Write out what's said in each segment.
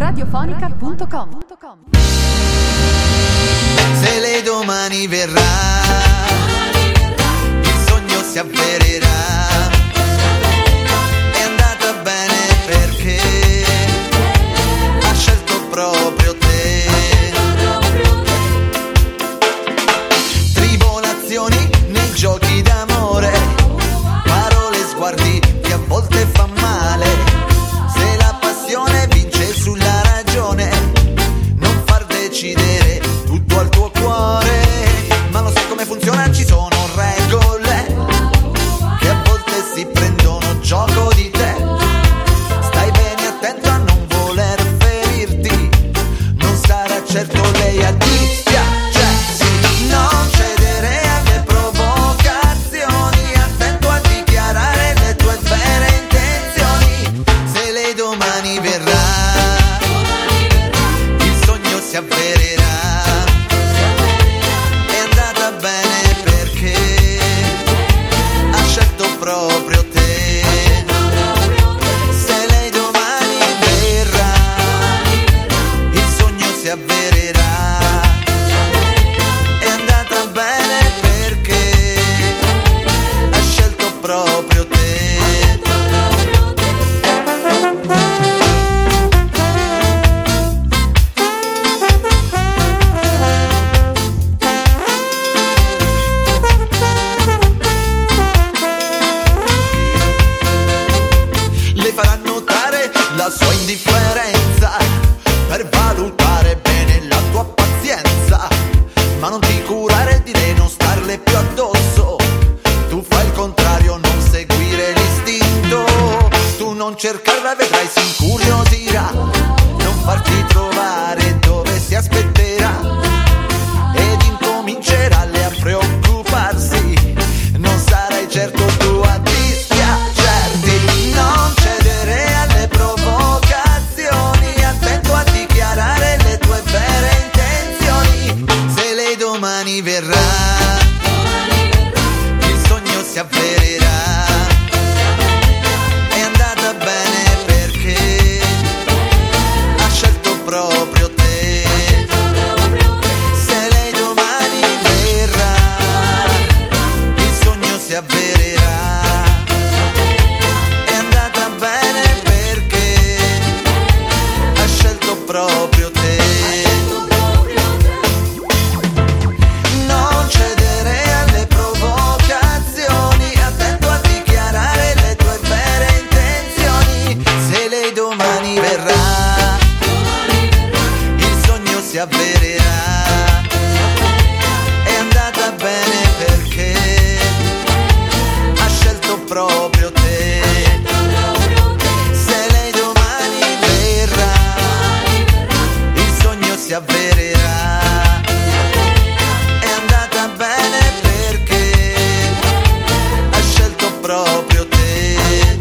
radiofonica.com. Se lei domani verrà, il sogno si avvererà. È andata bene perché ha scelto proprio te. Tribolazioni nei giochi d'amore, parole, sguardi che a volte fa male. Se la passione vince sulla ragione, non far decidere tutto al tuo cuore. Ma lo sai come funziona? Ci sono regole che a volte si prendono gioco di te. Stai bene attento a non voler ferirti, non sarà certo lei a dispiacersi. Non cedere alle provocazioni, attento a dichiarare le tue vere intenzioni. Se lei domani verrà, il sogno si avvererà. È andata bene perché ha scelto proprio te. Se lei domani verrà, il sogno si avvererà. È andata bene perché ha scelto proprio te. Le farà notare la sua indifferenza per valutare bene la tua pazienza. Ma non ti curare di lei, non starle più addosso. Tu fai il contrario, non seguire l'istinto. Tu non cercarla, vedrai si incuriosirà. Non farti trovare dove si aspetterà ed incomincerà lei a preoccuparsi. Non sarai certo tu a dispiacerti. Non cedere alle provocazioni, attento a dichiarare le tue vere intenzioni. Se lei domani verrà, il sogno si avvererà. È andata bene perché ha scelto proprio te. Se lei domani verrà, il sogno si avvererà. È andata bene perché ha scelto proprio te. Non cedere alle provocazioni, attento a dichiarare le tue vere intenzioni. Se lei domani verrà, il sogno si avvererà. È andata bene perché ha scelto proprio te. Se lei domani verrà, il sogno si avvererà. È andata bene perché ha scelto proprio te.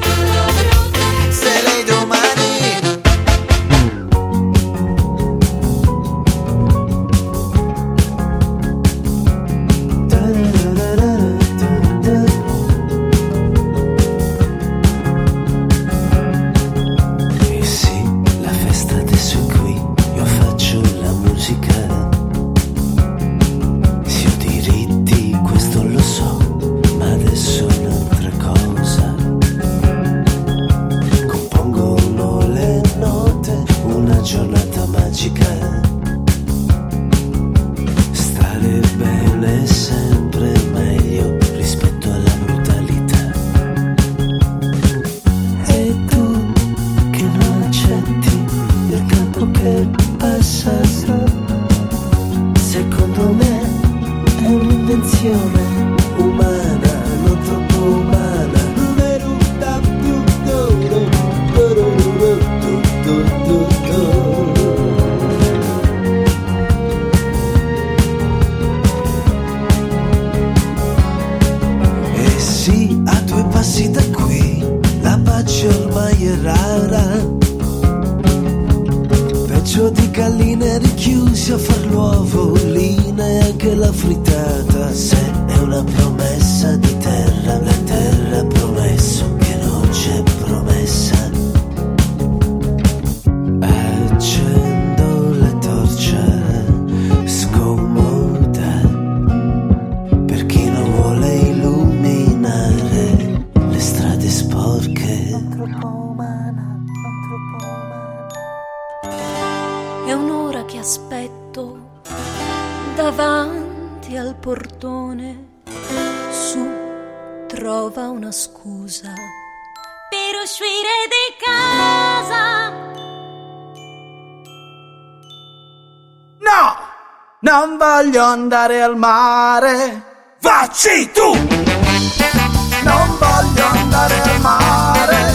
Se lei domani E sì, la festa adesso è qui, io faccio la musica. Se ho diritti, questo lo so, ma adesso è un'altra cosa. Compongono le note, una giornata magica. Stare bene è sempre meglio rispetto alla brutalità. E tu che non accetti il tempo che passa, secondo me è un'invenzione umana, non troppo umana. E sì, a 2 passi da qui la pace ormai è rara. Peggio di galline richiuse a far l'uovo, lì neanche la frittata. Se è una promessa di terra, la terra ha promesso che non c'è promessa. Già umana, non troppo umana. È un'ora che aspetto davanti al portone. Su, trova una scusa per uscire di casa. No, non voglio andare al mare. Vacci tu! Non voglio andare al mare.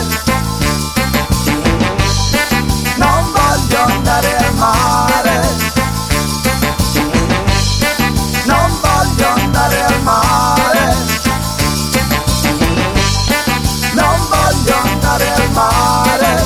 Non voglio andare al mare. Non voglio andare al mare. Non voglio andare al mare.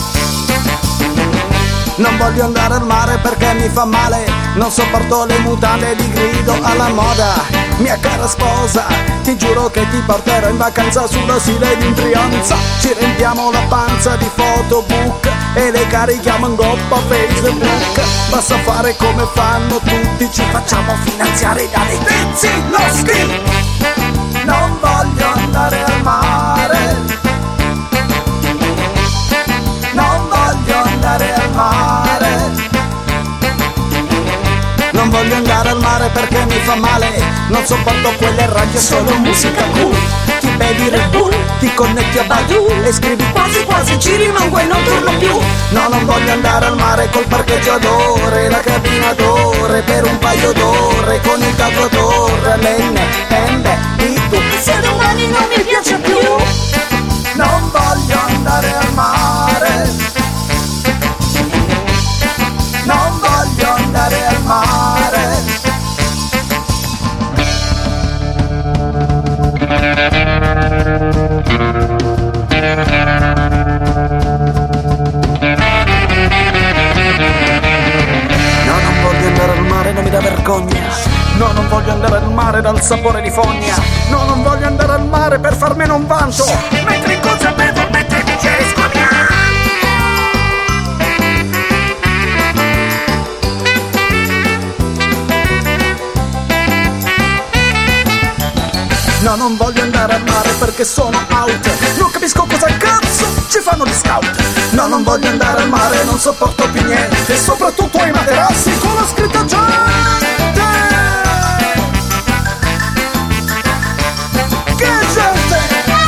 Non voglio andare al mare perché mi fa male. Non sopporto le mutande di grido alla moda. Mia cara sposa, ti giuro che ti porterò in vacanza sulla Sile di Brianza. Ci rendiamo la panza di photobook e le carichiamo in goppa Facebook. Basta fare come fanno tutti, ci facciamo finanziare dalle tizi loschi. Non voglio andare al mare. Non voglio andare al mare. Non voglio andare al mare perché mi fa male. Non sopporto quelle radio, solo musica cool. Ti bevi Red Bull, ti connetti a Badu e scrivi quasi quasi ci rimango e non torno più. No, non voglio andare al mare col parcheggio ad ore, la cabina d'ore per un paio d'ore, con il calcolatore, l'NMB, se domani non mi piace più. Non voglio andare al mare. Non voglio andare al mare. No, non voglio andare al mare, non mi dà vergogna. No, non voglio andare al mare dal sapore di fogna. No, non voglio andare al mare per farmene un vanto, mentre inconsapevolmente mi esco a No, non voglio andare al mare perché sono out. Non capisco cosa cazzo ci fanno gli scout. No, non voglio andare al mare, non sopporto più niente. Soprattutto ai materassi con la scritta gente. Che gente?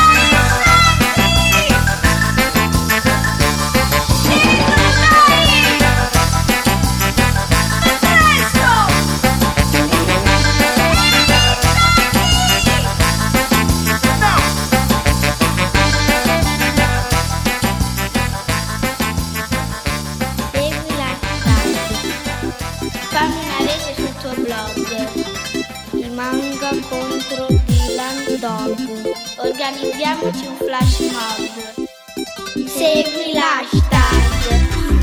Organizziamoci un flash mob. Segui l'hashtag.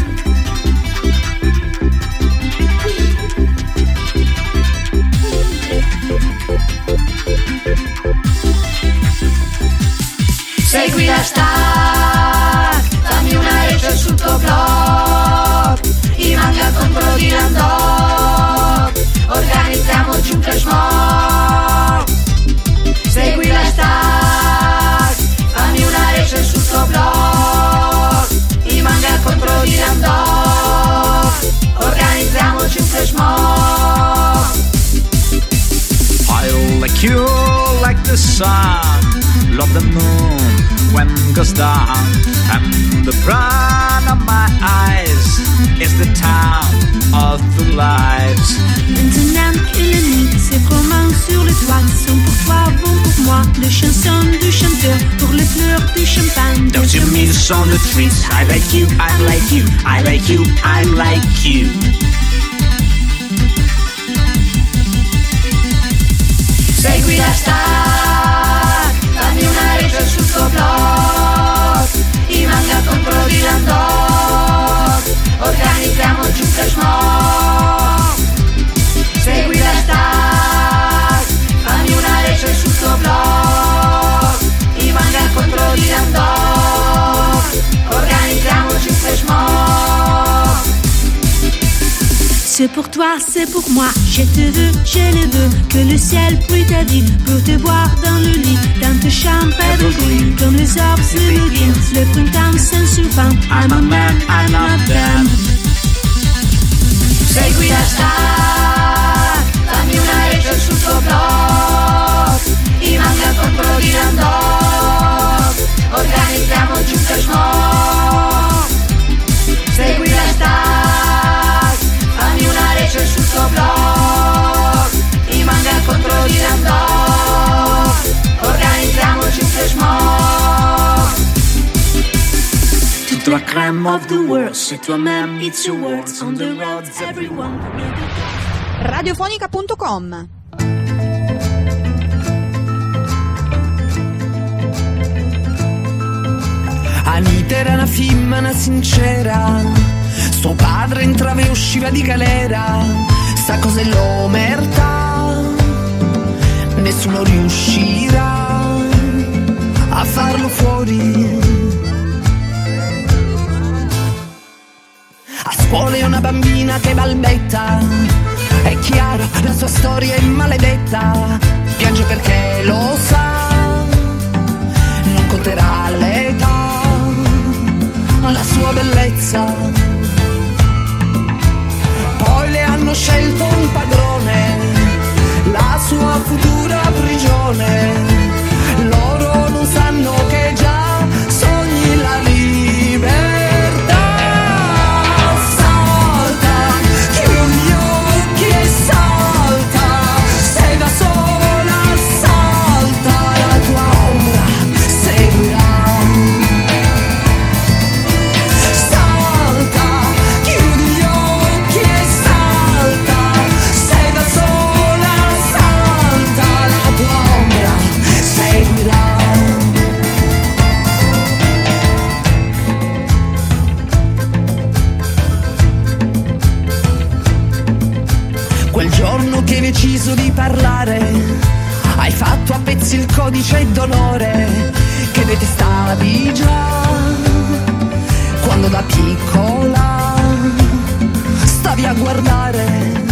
Segui l'hashtag, dammi una rete sul tuo blog. I manga contro Dylan Dog. Organizziamoci un flash mob. Segui l'hashtag, fammi una rete sul tuo blog. I manga contro Dylan Dog. Organizziamoci un flash mob. I like you like the sun, love the moon when it goes down, and the brown of my eyes is the town of the lights. Maintenant que la nuit, ses romans sur le toit sont pour toi, bon pour moi. Les chansons du chanteur pour les fleurs du champagne. Don't you miss on the trees? I like you, I like you, I like you, I like you. Segui l'hashtag, dammi una rete sul tuo blog. I manga contro Dylan Dog. Organizziamoci un flash mob. Segui l'hashtag, fammi una rete sul tuo blog. I manga contro Dylan Dog. Organizziamoci un flash mob. C'est pour toi, c'est pour moi, je te veux, je le veux. Que le ciel brûle ta vie pour te voir dans le lit. Dans ta chambre evergreen, comme les arbres se begin. Le printemps s'insurpant, I'm a man, I'm a damn. Segui la star, dammi una rete sul tuo blog. I manga contro Dylan Dog, organizziamo giù per schmo. Segui la star, fammi una rete sul tuo blog. I manga contro Dylan Dog, organizziamo giù per schmo. Toute la crème of the world, c'est toi-même, it's your words, on the roads, everyone. Radiofonica.com. Anita era una femmina sincera, suo padre entrava e usciva di galera, sa cos'è l'omertà, nessuno riuscirà a farlo fuori. A scuola è una bambina che balbetta, è chiaro, la sua storia è maledetta, piange perché lo sa, non conterà l'età, la sua bellezza. Poi le hanno scelto un padrone, la sua futura prigione. Loro non sanno che già sogni la libertà. Salta, chiudi gli occhi e salta, sei da sola, salta, la tua ombra seguirà. Che hai deciso di parlare, hai fatto a pezzi il codice d'onore che detestavi già quando da piccola stavi a guardare.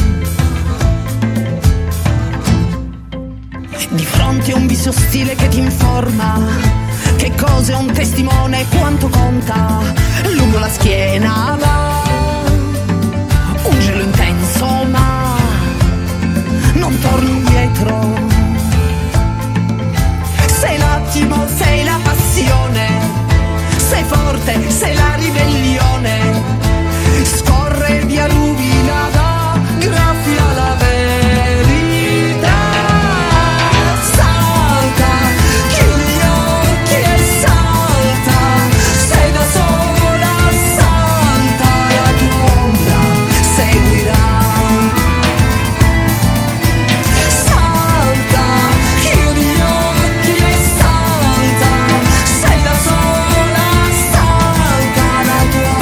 Di fronte a un viso ostile che ti informa che cosa è un testimone e quanto conta, lungo la schiena va un gelo intenso ma non torni indietro. Sei l'attimo, sei la passione, sei forte, sei la ribellione. Scorre via ruvida da graffia la verità. Salta, chiudi gli occhi e salta, sei da sola, salta, la tua ombra seguirà. Salta,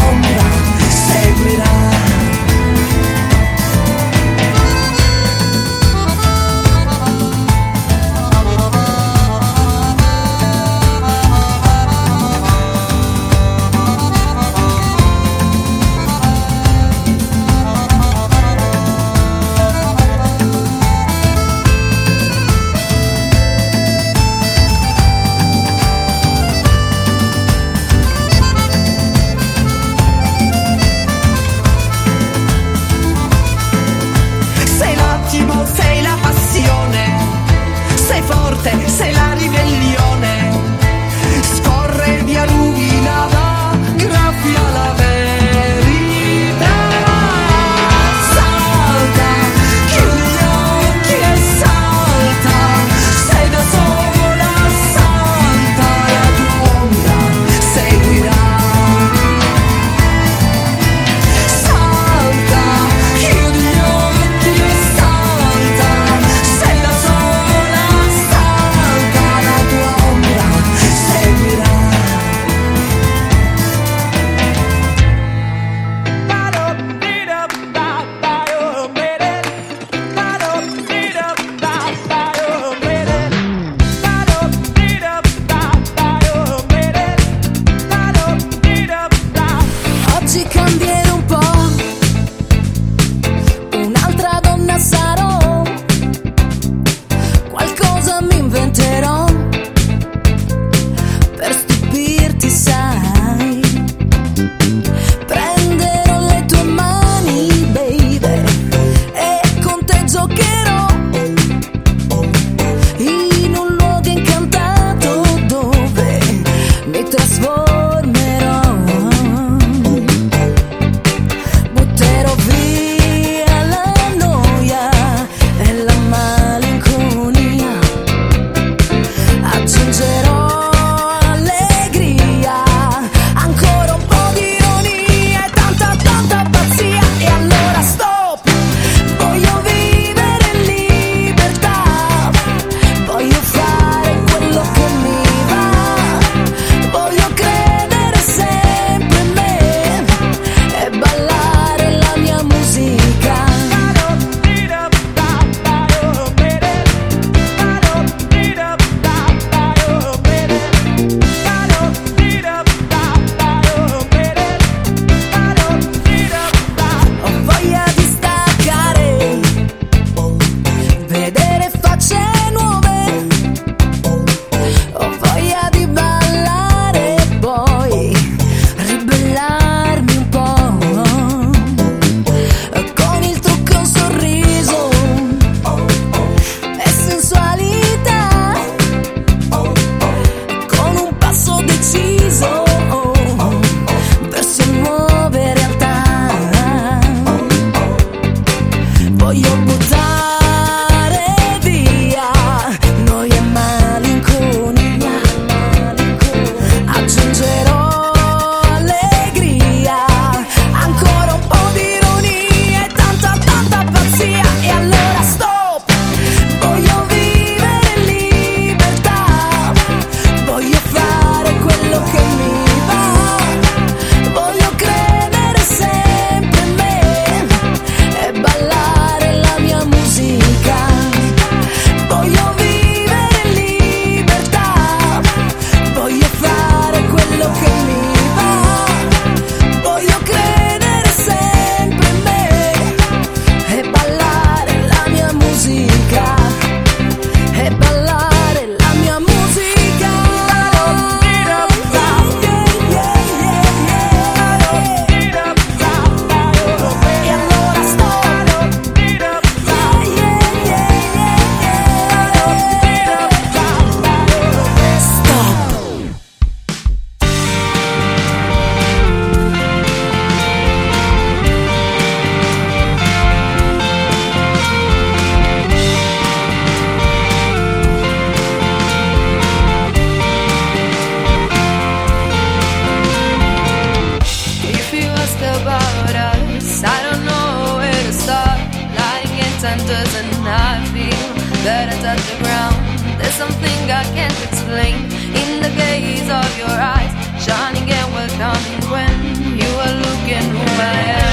underground. There's something I can't explain in the gaze of your eyes, shining and welcoming when you are looking who I am.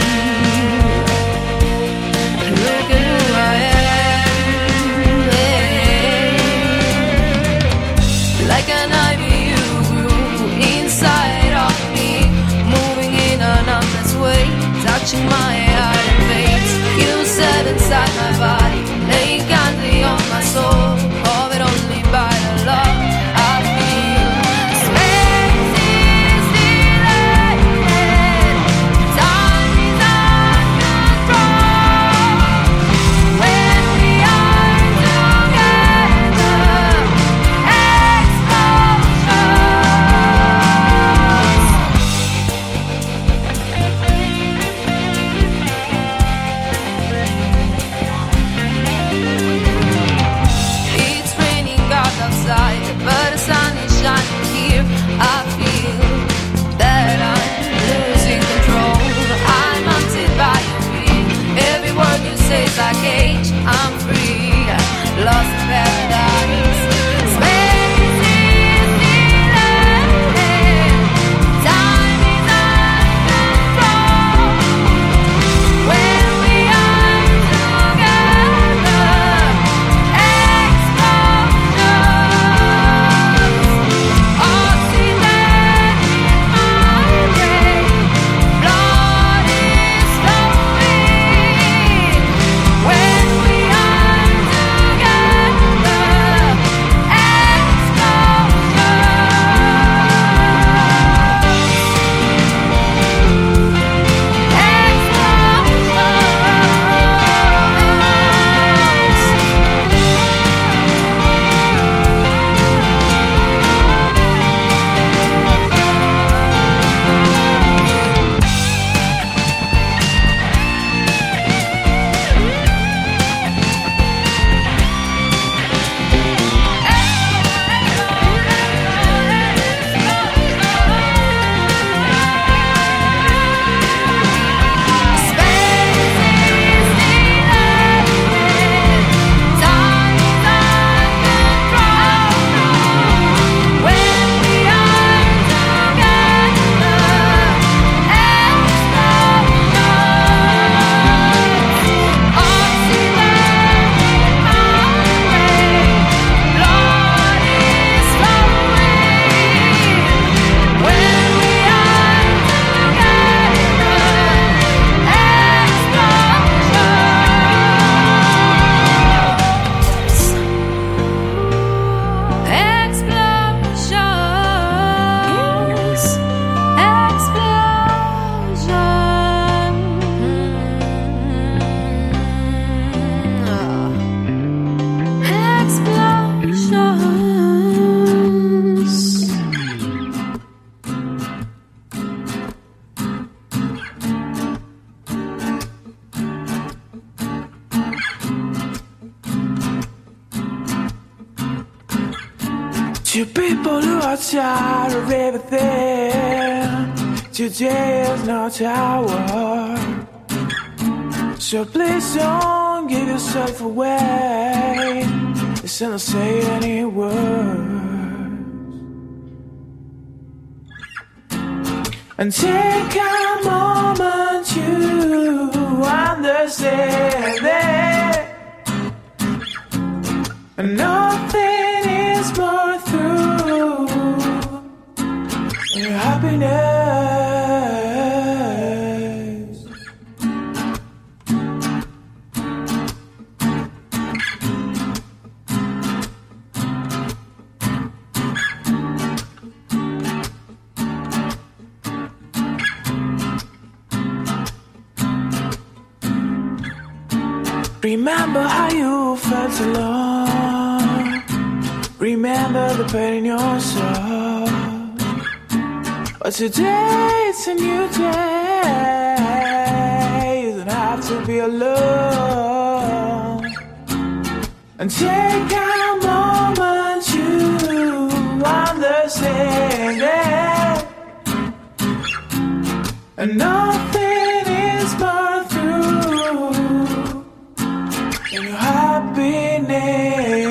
Look at who I am. Yeah. Like an ivy you grew inside of me, moving in an endless way, touching my heart and veins. You set inside my body, laying kindly on my soul, covered only by the love I feel. Space is dilated, time is under control. When we are together, it's raining out outside, but the sun is shining here. I feel that I'm losing control. I'm haunted by your fear. Every word you say is like cage. I'm free, lost in paradise. Space is dilated, time is under control. When we are together, explosions. Oxygen in my brain, blood is flowing. When we are together, To people who are tired of everything, today is not our. So please don't give yourself away. Listen, don't say any words. And take a moment to understand that nothing is more through your happiness. Remember how you felt alone. Remember the pain in your soul. But today it's a new day. You don't have to be alone. And take a moment to understand it. And nothing is more through than your happiness.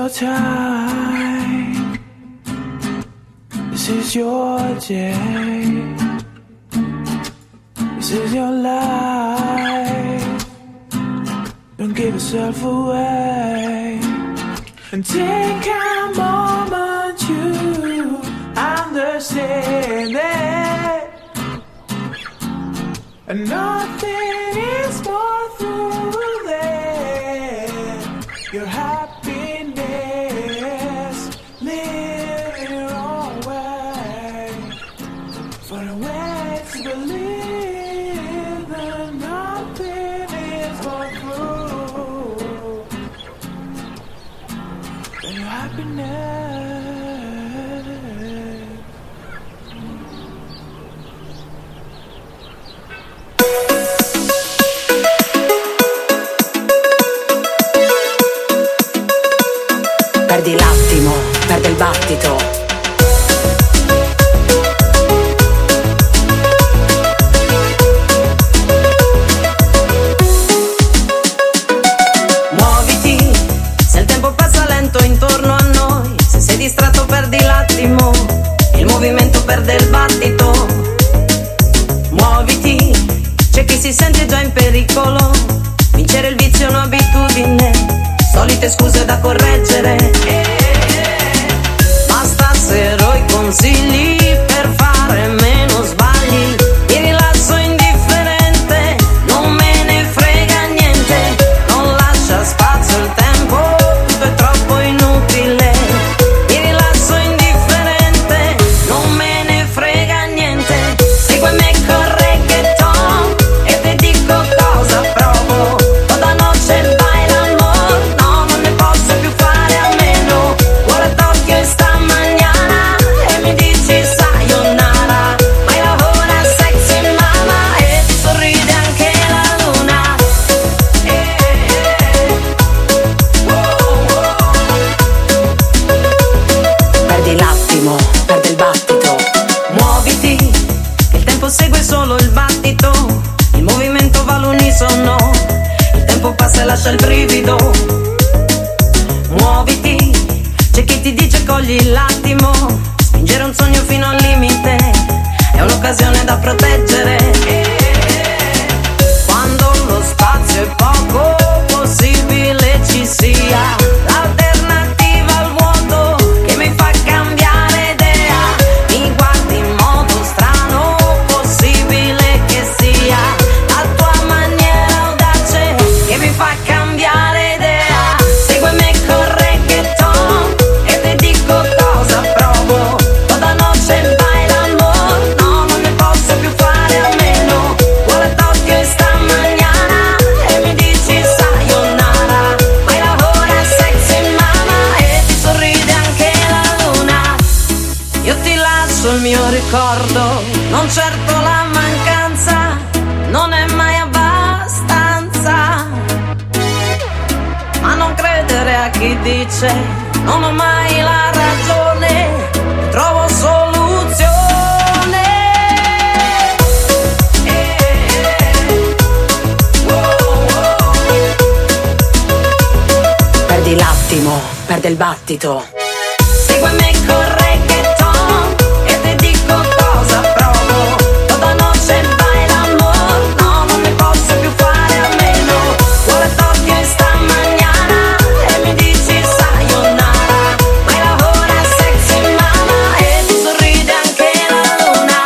your time. This is your day. This is your life. Don't give yourself away. And take a moment to understand it. And nothing is more through than your happiness. Live your own way. For a way to believe that nothing is more true than your happiness. Perdi l'attimo, perde il battito. Muoviti, se il tempo passa lento intorno a noi. Se sei distratto perdi l'attimo, il movimento perde il battito. Muoviti, c'è chi si sente già in pericolo. Vincere il vizio è un'abitudine. Solite scuse da correggere. Bastassero i consigli per fare meno sbagli. Mi rilasso indifferente, non me ne frega niente. Non lascia spazio il tempo, tutto è troppo inutile. Mi rilasso indifferente, non me ne frega niente. Seguimi col reggaeton e ti dico cosa provo. Toda noche il baile amor, no, non ne posso più fare a meno. Ora tocchio esta mañana e mi dici sayonara. Ma lavora sexy mama e ti sorride anche la luna. Perdi l'attimo, perde il battito. Muoviti, che il tempo segue solo il battito. Il movimento va all'unisono. Il tempo passa e lascia il brivido. Muoviti, c'è chi ti dice cogli l'attimo. Spingere un sogno fino al limite è un'occasione da proteggere. Quando lo spazio è poco, possibile ci sia l'alternativa al vuoto che mi fa cambiare idea. Mi guardi in modo strano, possibile che sia la tua maniera audace che mi fa cambiare idea. Seguimi col reggaeton e ti dico cosa provo. Toda noche il baile amor, no, non ne posso più fare a meno. Ora tocchio esta mañana e mi dici sayonara. Ma lavora sexy mama e ti sorride anche la luna. Io ti lascio il mio ricordo, non certo la mancanza, non è mai abbastanza. Ma non credere a chi dice non ho mai la ragione, trovo soluzione. Perdi l'attimo, perde il battito. Seguimi col reggaeton e ti dico cosa provo. Toda noche il baile amor, no, non ne posso più fare a meno. Ora tocchio esta mañana e mi dici sayonara. Ma lavora sexy mama e ti sorride anche la luna.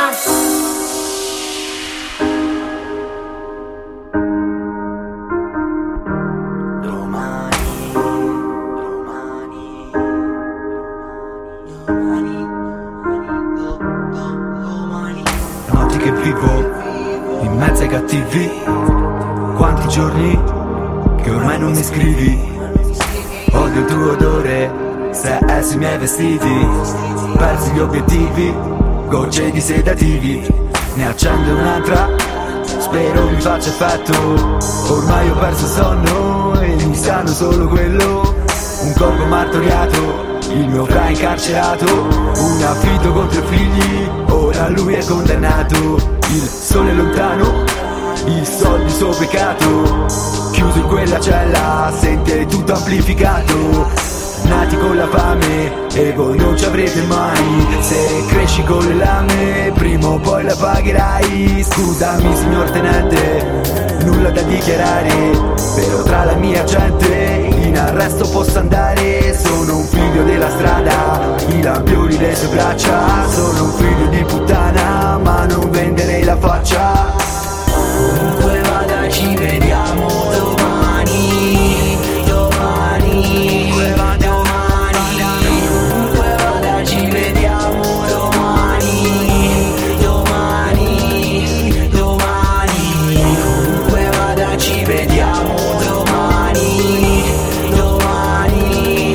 Notti che vivo in mezzo ai cattivi, quanti giorni che ormai non mi scrivi. Odio il tuo odore, se essi i miei vestiti, persi gli obiettivi, gocce di sedativi. Ne accendo un'altra, spero mi faccia effetto. Ormai ho perso il sonno e mi sanno solo quello. Un corpo martoriato, il mio fra incarcerato, un affitto con 3 figli, ora lui è condannato. Il sole è lontano, il soldo il suo peccato, chiuso in quella cella, sente tutto amplificato. nati con la fame e voi non ci avrete mai. Se cresci con le lame prima o poi la pagherai. Scusami signor tenente, nulla da dichiarare, però tra la mia gente in arresto posso andare. Sono un figlio della strada, i lampioni le sue braccia. Sono un figlio di puttana, ma non venderei la faccia. Comunque vada ci vediamo domani, domani, comunque vada ci vediamo domani, domani, domani, comunque vada ci vediamo domani, domani,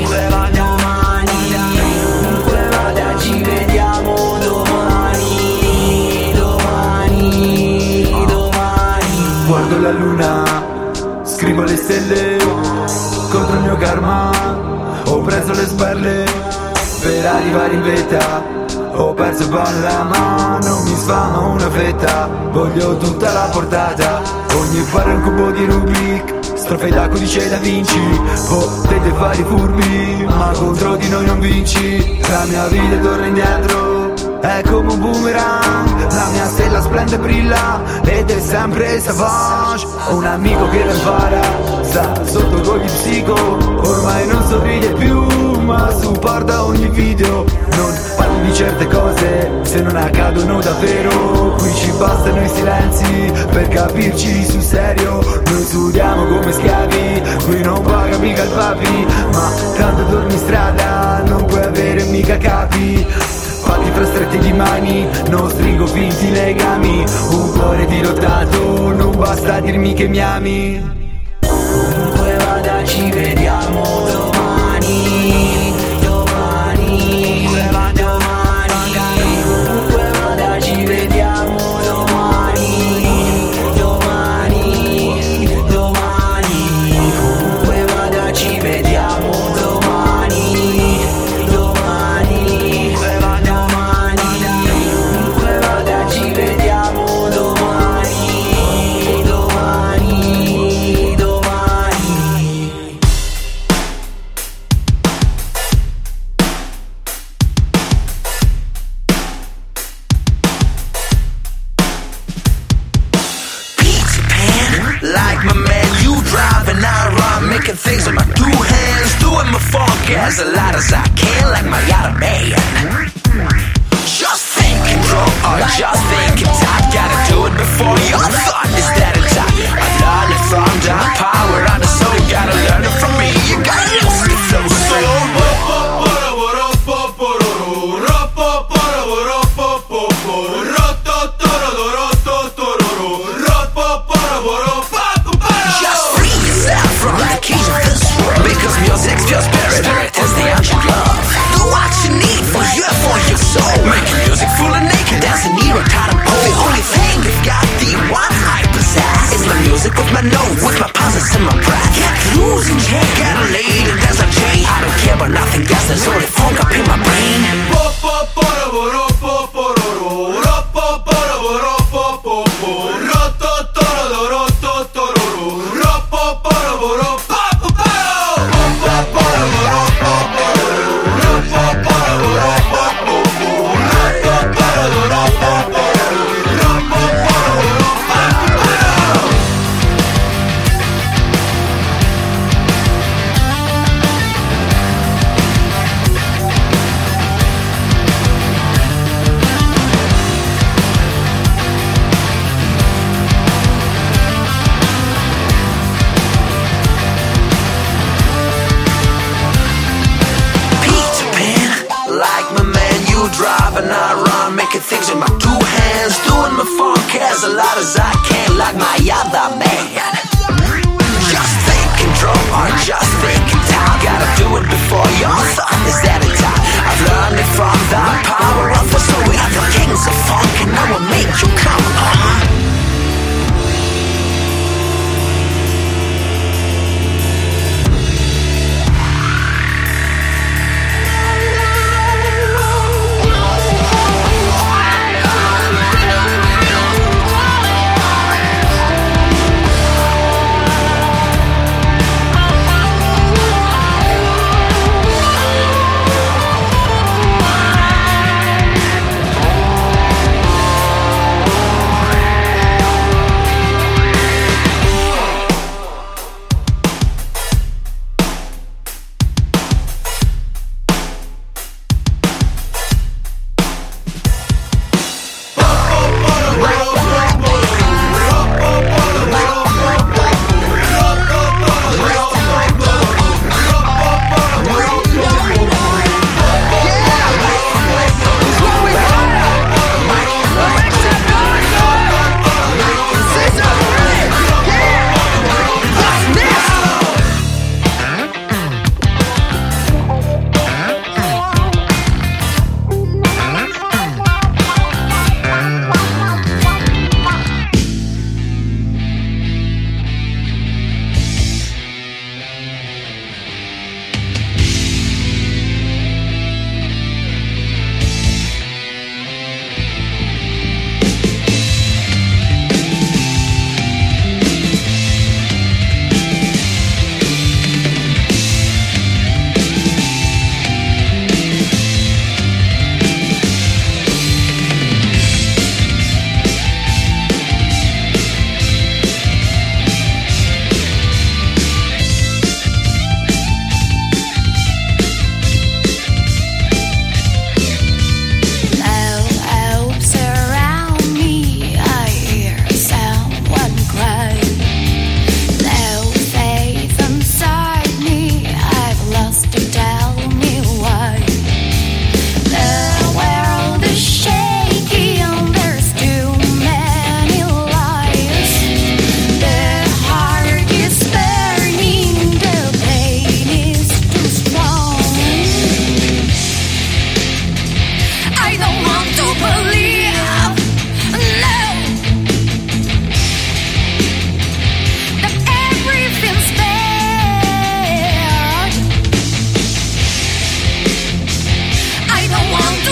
comunque vada ci vediamo domani, domani, domani. Guardo la luna, scrivo le stelle, contro il mio karma ho preso le sperle per arrivare in vetta. Ho perso con la mano, mi sfama una fetta, voglio tutta la portata. Ogni fare un cubo di Rubik, strofe da codice da Vinci. Potete fare i furbi, ma contro di noi non vinci. La mia vita torna indietro, è come un boomerang. La mia stella splende e brilla ed è sempre savage. Ho un amico che la impara, sta sotto con gli psico. Ormai non sorride più, ma supporta ogni video. Non parlo di certe cose se non accadono davvero. Qui ci bastano i silenzi per capirci sul serio. Noi studiamo come schiavi, qui non paga mica il papi. Ma tanto torni in strada, non puoi avere mica capi. Fatti fra stretti di mani, non stringo finti legami. Un cuore dirottato, non basta dirmi che mi ami. Comunque vada ci vediamo domani, domani, domani, comunque vada ci vediamo domani, domani, domani, comunque vada ci vediamo domani, domani, comunque vada ci vediamo domani, domani, domani. Peter Pan, like my man, you drive and I run, making things with my two hands, doing my funk as loud as I can, like my other man. Just thinking drunk or just thinking tight, gotta do it before your thought is that it's hot. I learned it from the power of the soul, gotta learn it from me, you gotta lose the flow soul. Just free yourself from the keys of this world, because music's your spirit is the ancient love. Do what you need for your soul. Making music full and naked, dancing near a tight pole. The only thing you've got, the one I possess, is my music with my notes, with my pauses and my breath. Can't lose in chain, get laid and dance a chain. I don't care about nothing else, there's only funk up in my brain. Drive and I run, making things with my two hands, doing my funk as loud as I can, like my other man. Just thinking drum or just thinking time, gotta do it before your thought is that it's hot. I've learned it from the power of the soul. We are the kings of funk and I will make you come on.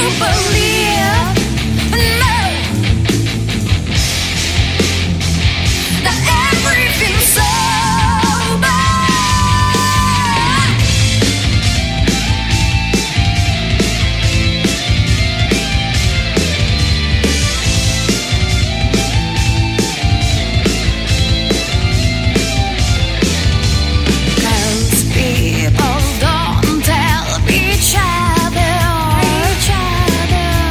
believe, no, that everything's over. Cause people don't tell each other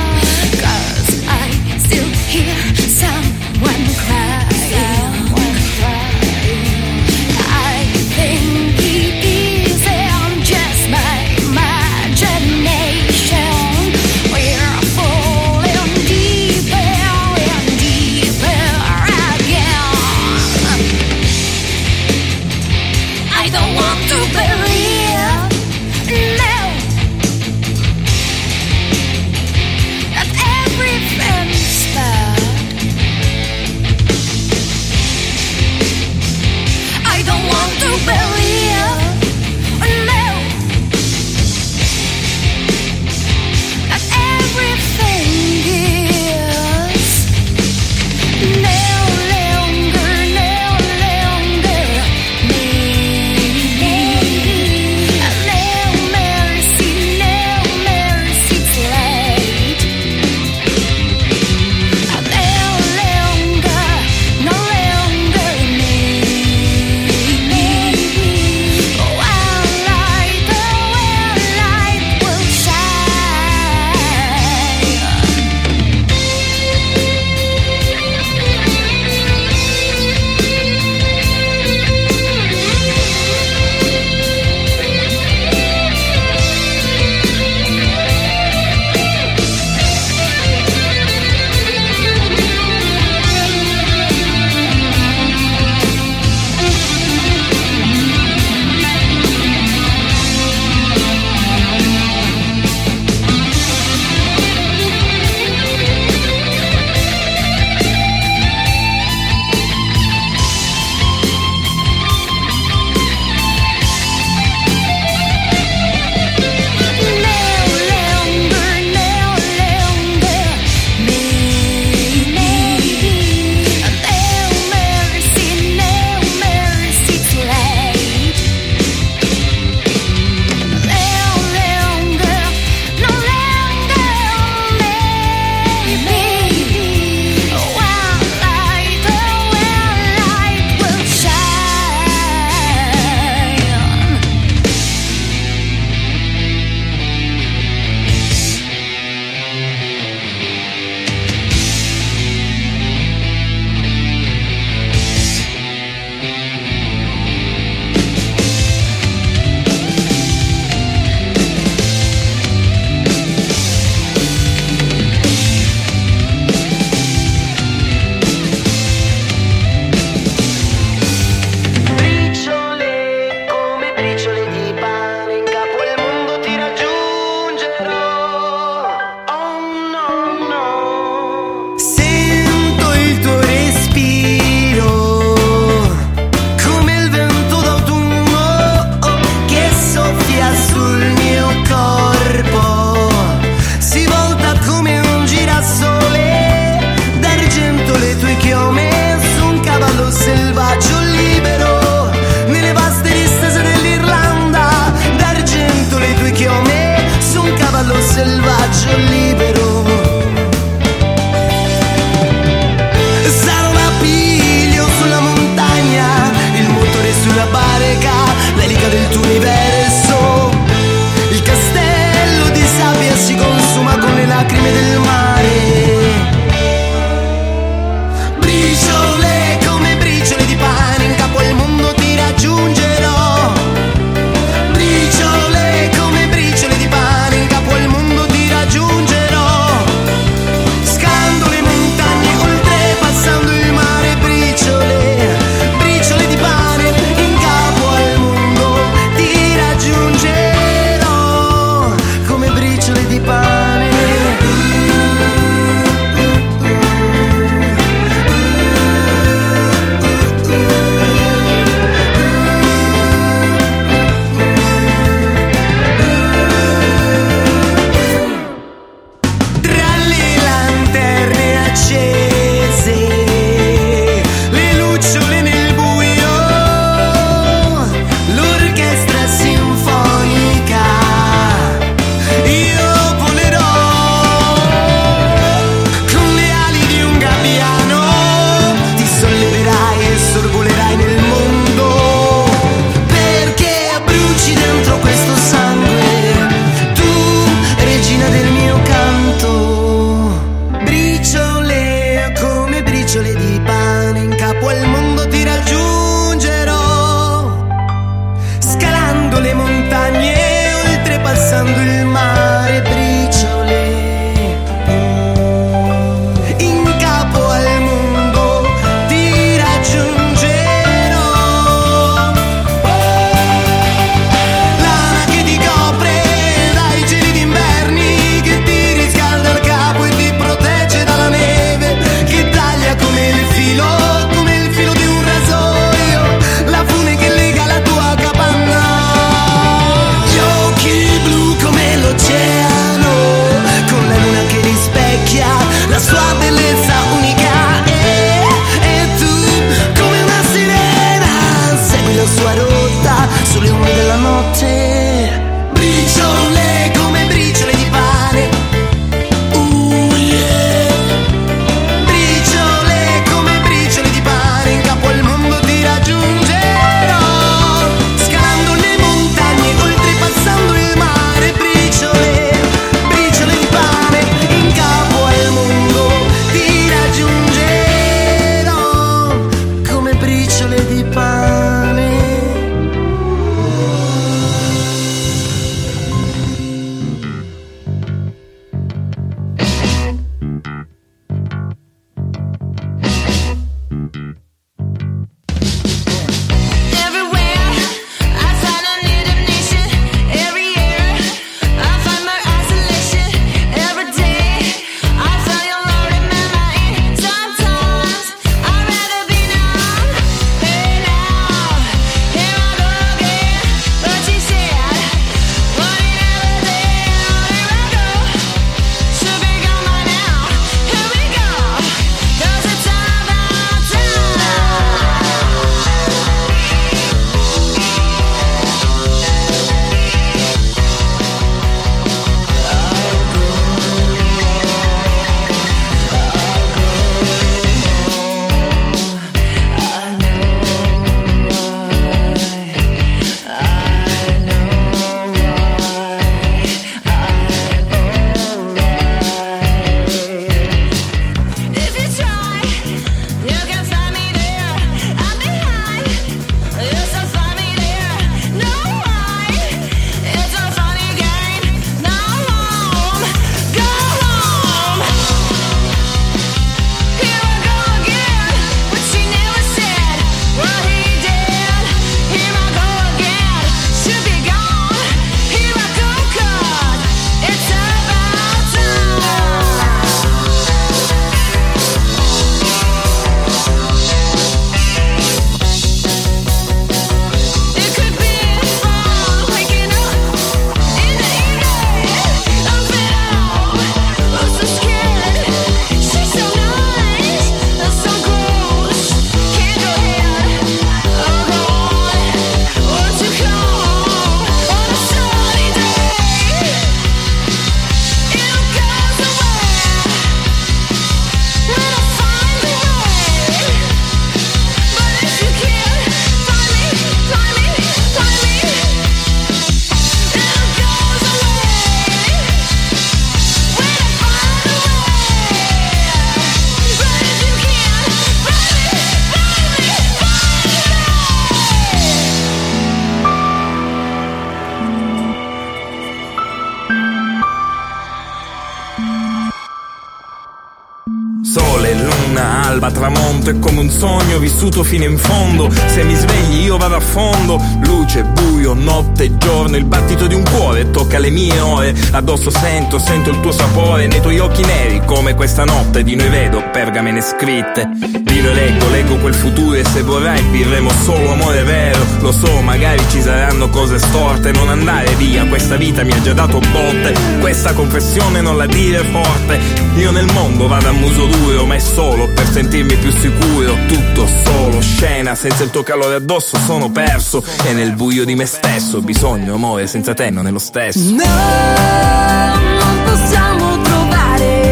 luna, alba, tramonto, è come un sogno vissuto fino in fondo. Se mi svegli io vado a fondo, luce, buio, notte, giorno, il battito di un cuore tocca le mie ore. Addosso sento il tuo sapore nei tuoi occhi neri, come questa notte. Di noi vedo pergamene scritte, di noi leggo quel futuro, e se vorrai birremo solo amore vero. Lo so, magari ci saranno cose storte, non andare via, questa vita mi ha già dato botte. Questa confessione non la dire forte, io nel mondo vado a muso duro, ma è solo per sentirmi più sicuro. Tutto solo scena, senza il tuo calore addosso sono perso, e nel buio di me stesso bisogno amore, senza te non è lo stesso. No, non possiamo trovare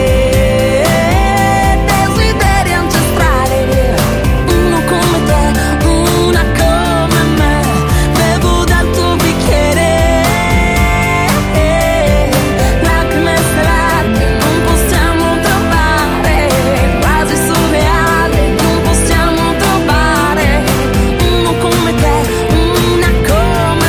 desideri ancestrali, uno come te, una come me, bevo dal tuo bicchiere, lacrime salate non possiamo trovare, quasi surreale non possiamo trovare, uno come te, una come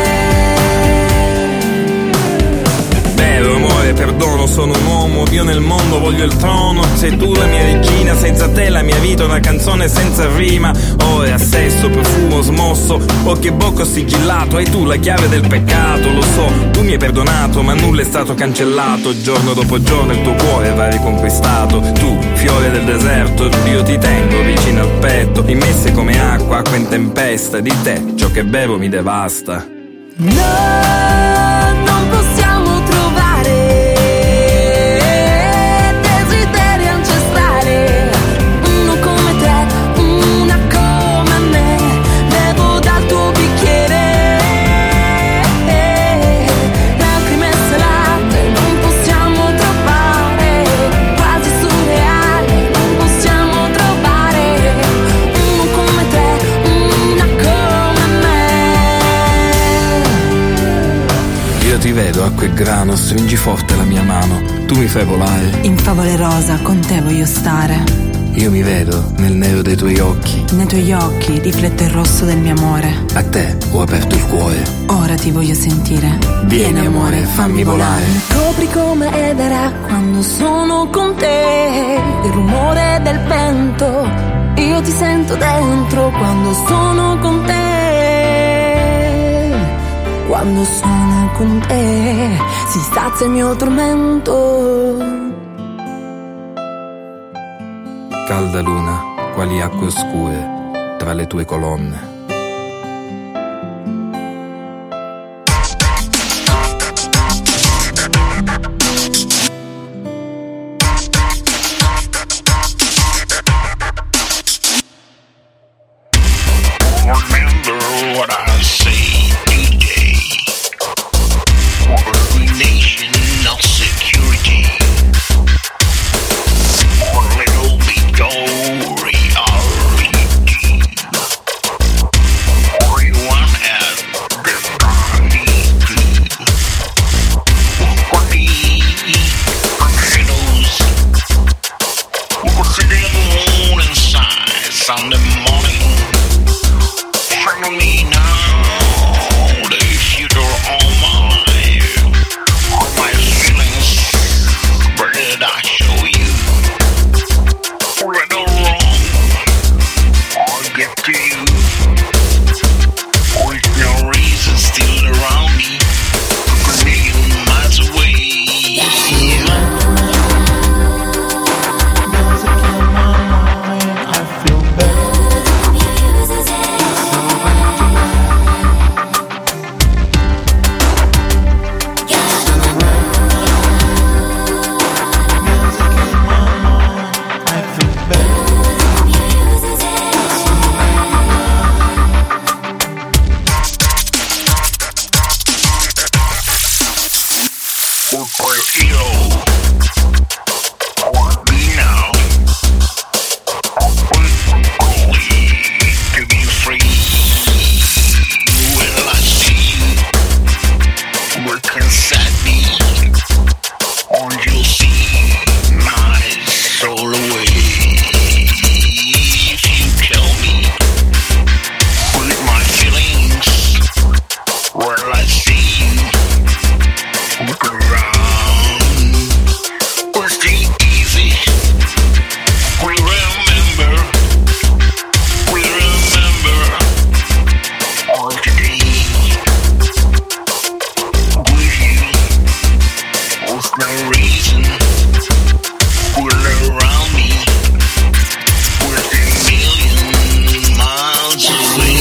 me. Vero amore, perdono, sono un uomo, io nel mondo voglio il trono, sei tu la mia regina, senza te la mia vita è una canzone senza rima. Ora sesso, profumo smosso, occhi e bocca sigillato, hai tu la chiave del peccato, lo so, tu mi hai perdonato ma nulla è stato cancellato, giorno dopo giorno il tuo cuore va riconquistato, tu fiore del deserto, io ti tengo vicino al petto, in me sei come acqua in tempesta, di te ciò che bevo mi devasta. No, non possiamo trovare desideri ancestrali, uno come te, una come me, bevo dal tuo bicchiere, lacrime salate non possiamo trovare, quasi surreale non possiamo trovare, uno come te, una come me. Io ti vedo, acqua e grano, stringi forte la mia mano, tu mi fai volare. In favole rosa con te voglio stare. Io mi vedo nel nero dei tuoi occhi, Nei tuoi occhi riflette il rosso del mio amore. a te ho aperto il cuore. Ora ti voglio sentire. Vieni amore, fammi volare. Scopri come era quando sono con te, il rumore del vento, io ti sento dentro quando sono con te, quando sono con te, si stazza il mio tormento. Calda luna, quali acque oscure tra le tue colonne. Remember what I say today. For a nation of security. For a little victory already. Everyone has destiny. For me, shadows. Consider the moon and size on the morning. Follow me now, the future all my feelings, where did I show you? Right or wrong, I'll get to you. With no reason still around me, a million miles away. Look around, was it easy? no reason. We're around me. We're a million miles away.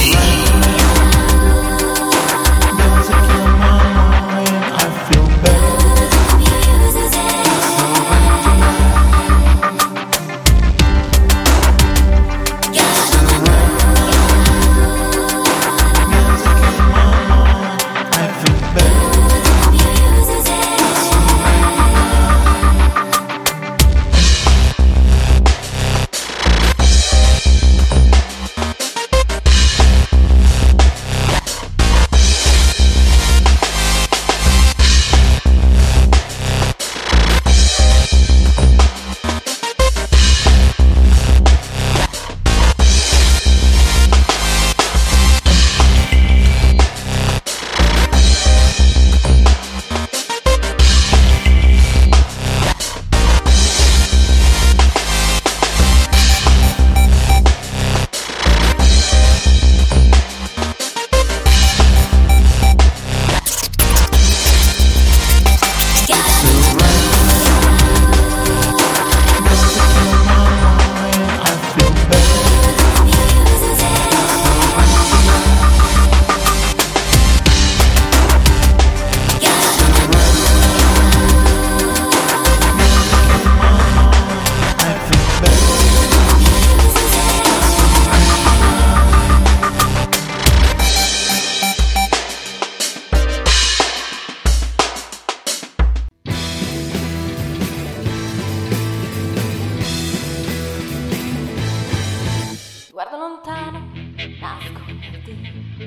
Guardo lontano, nasconderti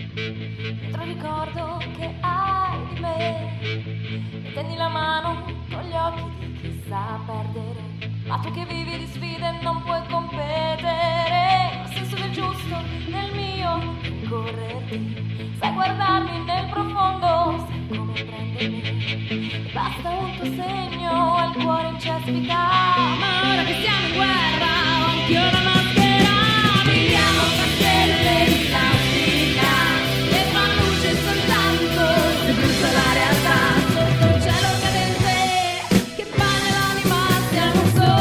dietro il ricordo che hai di me. Mi tendi la mano con gli occhi di chi sa perdere, ma tu che vivi di sfide non puoi competere. Ho senso del giusto nel mio rincorrerti, sai guardarmi nel profondo, sai come prendermi. Mi basta un tuo segno al cuore in cespita, ma ora che siamo in guerra ho anch'io la maschera. Viviamo tra stelle in plastica che fa luce soltanto se brucia la realtà. Sotto un cielo cadente che bagna l'anima siamo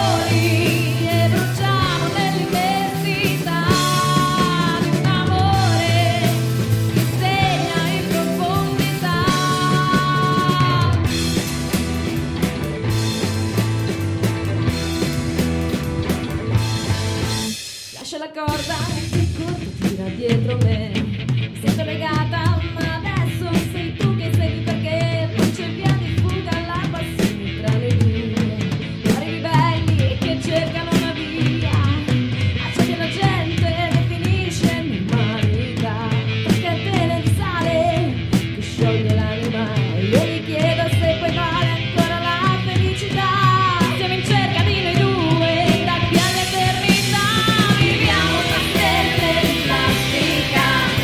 soli e bruciamo nell'immensità di un amore che segna in profondità. Lascia la corda, il corpo tira dietro me. Mi sento legata, ma adesso sei tu che segui perché non c'è via di fuga alla passione tra le due. Cuori ribelli che cercano una via, accendi la gente che finisce in umanità. Perché a te ne risale, ti scioglie l'anima. Io mi chiedo se poi vale ancora la felicità. Siamo in cerca di noi due, da qui all'eternità. Viviamo tra stelle in plastica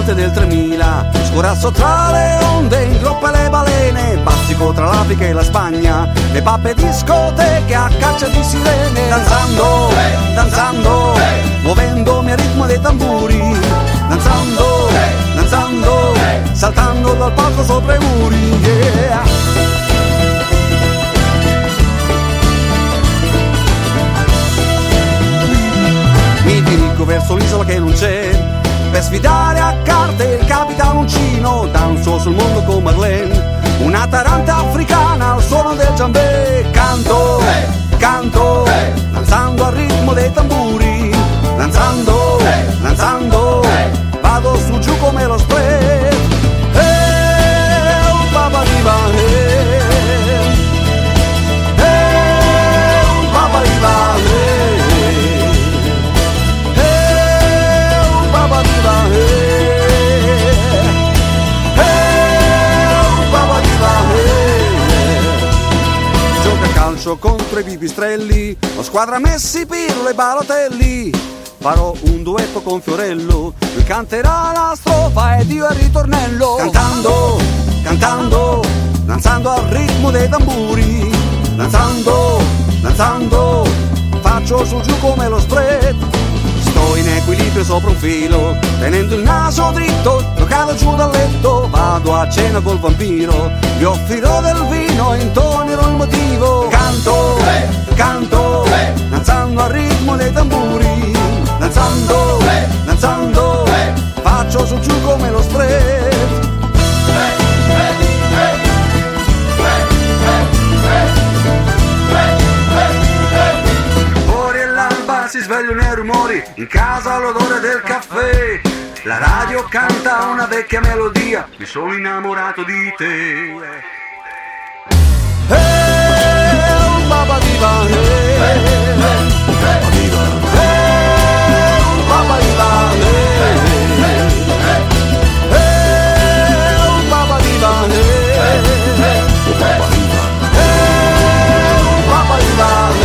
notte del 3000, scorazzo tra le onde, in groppa le balene, bazzico tra l'Africa e la Spagna, le pappe discoteche a caccia di sirene, danzando, danzando, muovendomi al ritmo dei tamburi, danzando, danzando, saltando dal palco sopra i muri, yeah. Mi dirigo verso l'isola che non c'è, per sfidare a carte il capitano Uncino, danzo sul mondo con Marlene, una taranta africana al suono del djambè, canto, canto, danzando al ritmo dei tamburi, danzando, danzando, vado su giù come lo spread, un papa diva, un papa diva, contro i pipistrelli, ho squadra Messi, Pirlo e Balotelli, farò un duetto con Fiorello, lui canterà la strofa ed io il ritornello, cantando, cantando, danzando al ritmo dei tamburi, danzando, danzando, faccio su giù come lo spread, sto in equilibrio sopra un filo, tenendo il naso dritto, lo cado giù dal letto, vado a cena col vampiro, gli offrirò del vino e intonerò il motivo, canto, canto, danzando al ritmo dei tamburi, danzando, danzando, faccio su giù come lo spread. Si svegliano i rumori, in casa l'odore del caffè, la radio canta una vecchia melodia, mi sono innamorato di te. Un papa diva, un papa diva, un papa diva, un papa diva, un papa diva.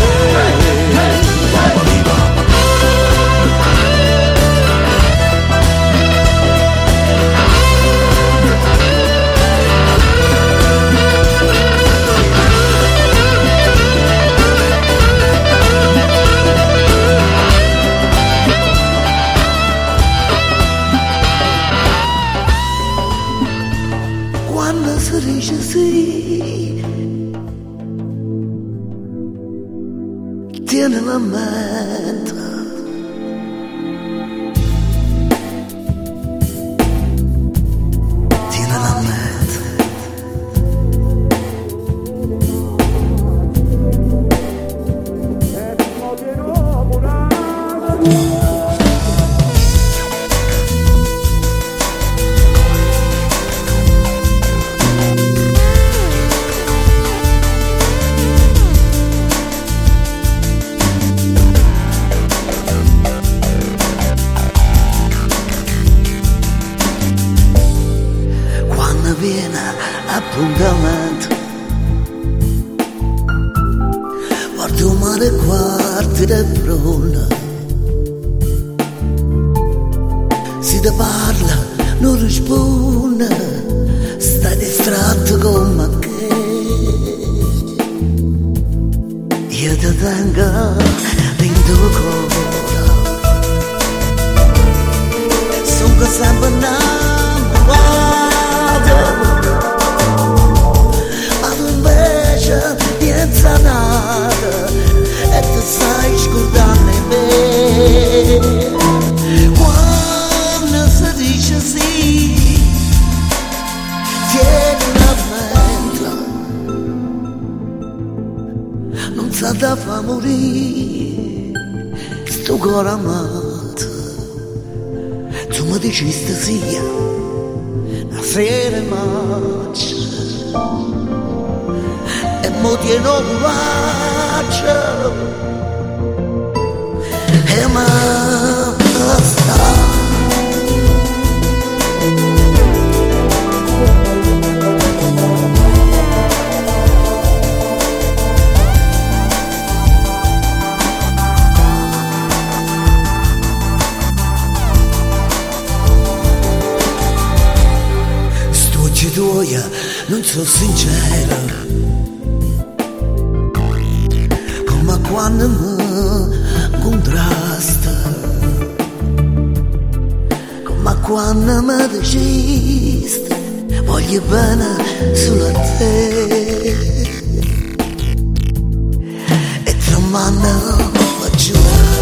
Tiene la meta, tiene la meta. Appuntamento, guardo un mare quarti di prona, si te parla, non risponde, stai distratto come che io ti tengo in tuo cuore, sono sempre innamorato. Piensa nada e ti stai scordando me quando si dice sì tieni la mente non sa da fa morire sto cuore amato tu mi dici stasera una sera mancia e mo tieno coraggio e basta. non sono sincera, come quando mi contrasta, come quando mi deciste, voglio bene solo a te, e tra mano faccio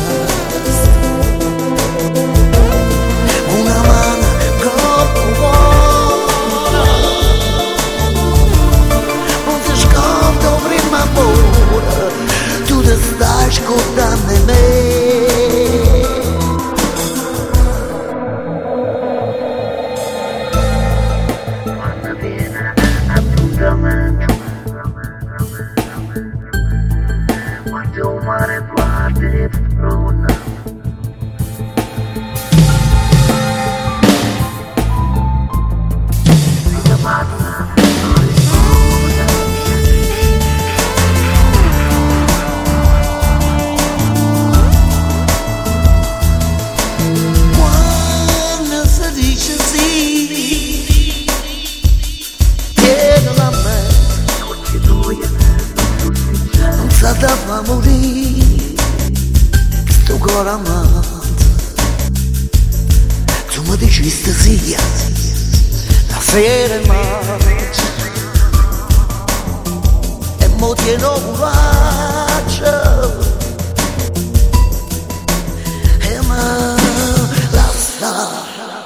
una mano con cuore, non ti scordo prima amore, tu ti stai scordando me. Da morire, sto cuore amato, tu mi dici stasera, la sera è maggio, e mo tieno coraggio, e me la sta.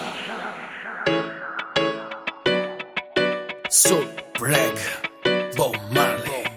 So brag, Bob Marley.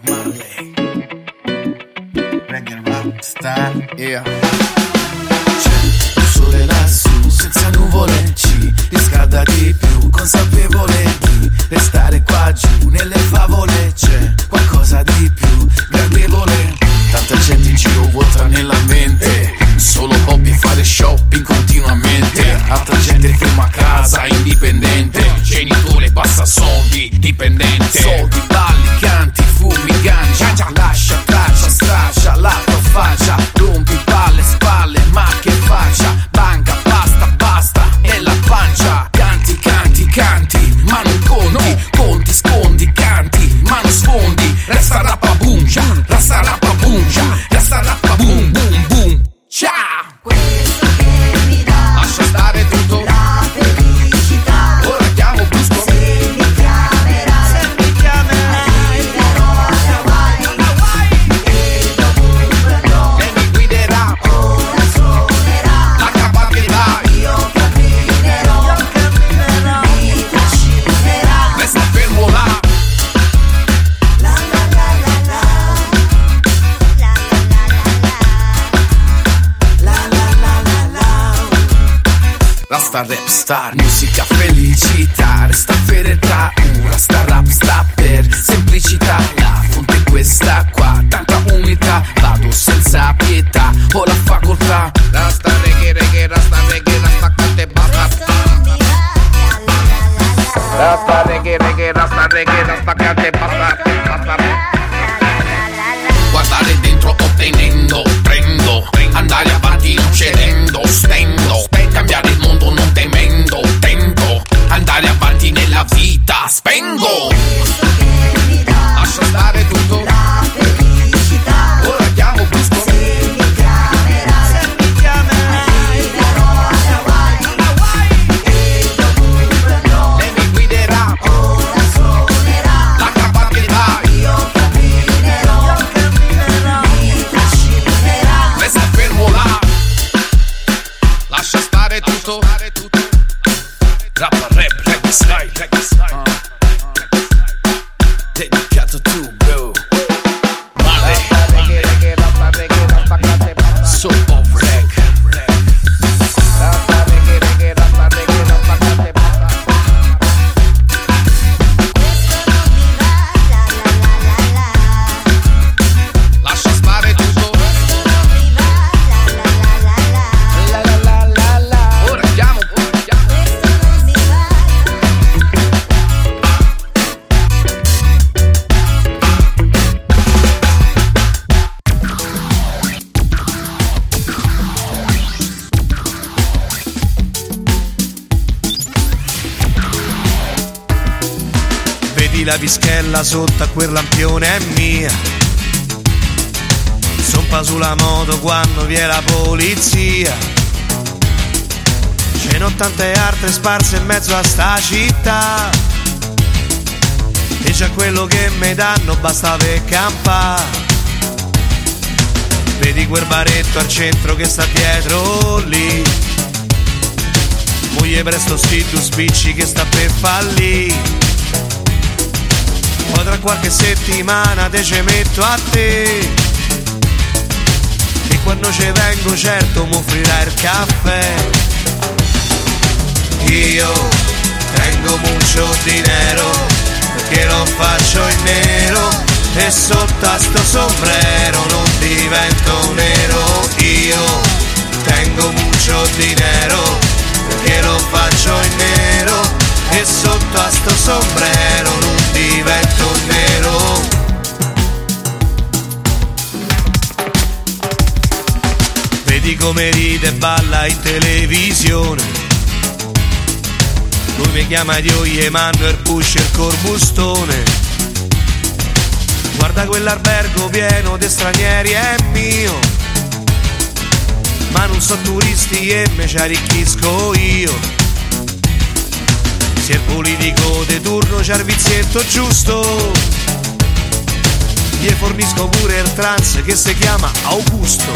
Yeah. C'è il sole lassù, senza nuvole ci riscalda di più, consapevole di restare qua giù nelle favole. C'è qualcosa di più gradevole, tanta gente in giro vuota nella mente, solo hobby fare shopping continuamente, altra gente ferma a casa indipendente, genitore passa soldi dipendente, soldi, balli, canti, fumi, ganja, lascia traccia, straccia la tua faccia, rompi palle, spalle, ma che faccia, banca, basta, basta, e la pancia, canti, canti, canti, ma non conti, conti, scondi, canti, ma non sfondi, resta rappa buncia, resta rappa buncia, resta rappa boom, boom, boom, ciao! Questo che mi dà, lascia stare tutto, la felicità, ora chiamo Busco, se mi chiamerai, se mi chiamerai, arriverò a Hawaii, e dovunque andrò, lei mi guiderà, ora suonerà, la capa che dai, io camminerò, mi trascinerà, resta fermo là. Rasta rap star, musica felicità, resta feretà, rasta rap sta per semplicità, la fonte è questa qua, tanta umiltà, vado senza pietà, ho la facoltà, rasta reggae, rasta cante basta, rasta reggae, rasta cante basta, guardare dentro ottenendo, prendo, andare avanti non cedendo, stendo, cambiare il mondo non temendo, tento, andare avanti nella vita, spengo, lascia stare tutto, la felicità, ora chiamo Busco, se mi chiamerai, arriverò a Hawaii, e dovunque andrò, lei mi guiderà, ora suonerà, la capa che dà, la pischella sotto a quel lampione è mia. Sompa sulla moto quando viene la polizia. Ce n'ho tante altre sparse in mezzo a sta città. E già quello che mi danno basta per campare. Vedi quel baretto al centro che sta dietro lì. Moglie presto sti due spicci che sta per fallì. Poi tra qualche settimana te ce metto a te. E quando ci vengo certo m'offrirai il caffè. Io tengo mucho dinero perché lo faccio in nero. E sotto a sto sombrero non divento nero. Io tengo mucho dinero perché lo faccio in nero. E sotto a sto sombrero non divento nero. Vedi come ride e balla in televisione. Lui mi chiama Dio Emanuel Pusher Corbustone. Guarda quell'albergo pieno di stranieri è mio. Ma non so turisti e me ci arricchisco io. Se il politico de turno c'ha il vizietto giusto, gli fornisco pure il trans che si chiama Augusto.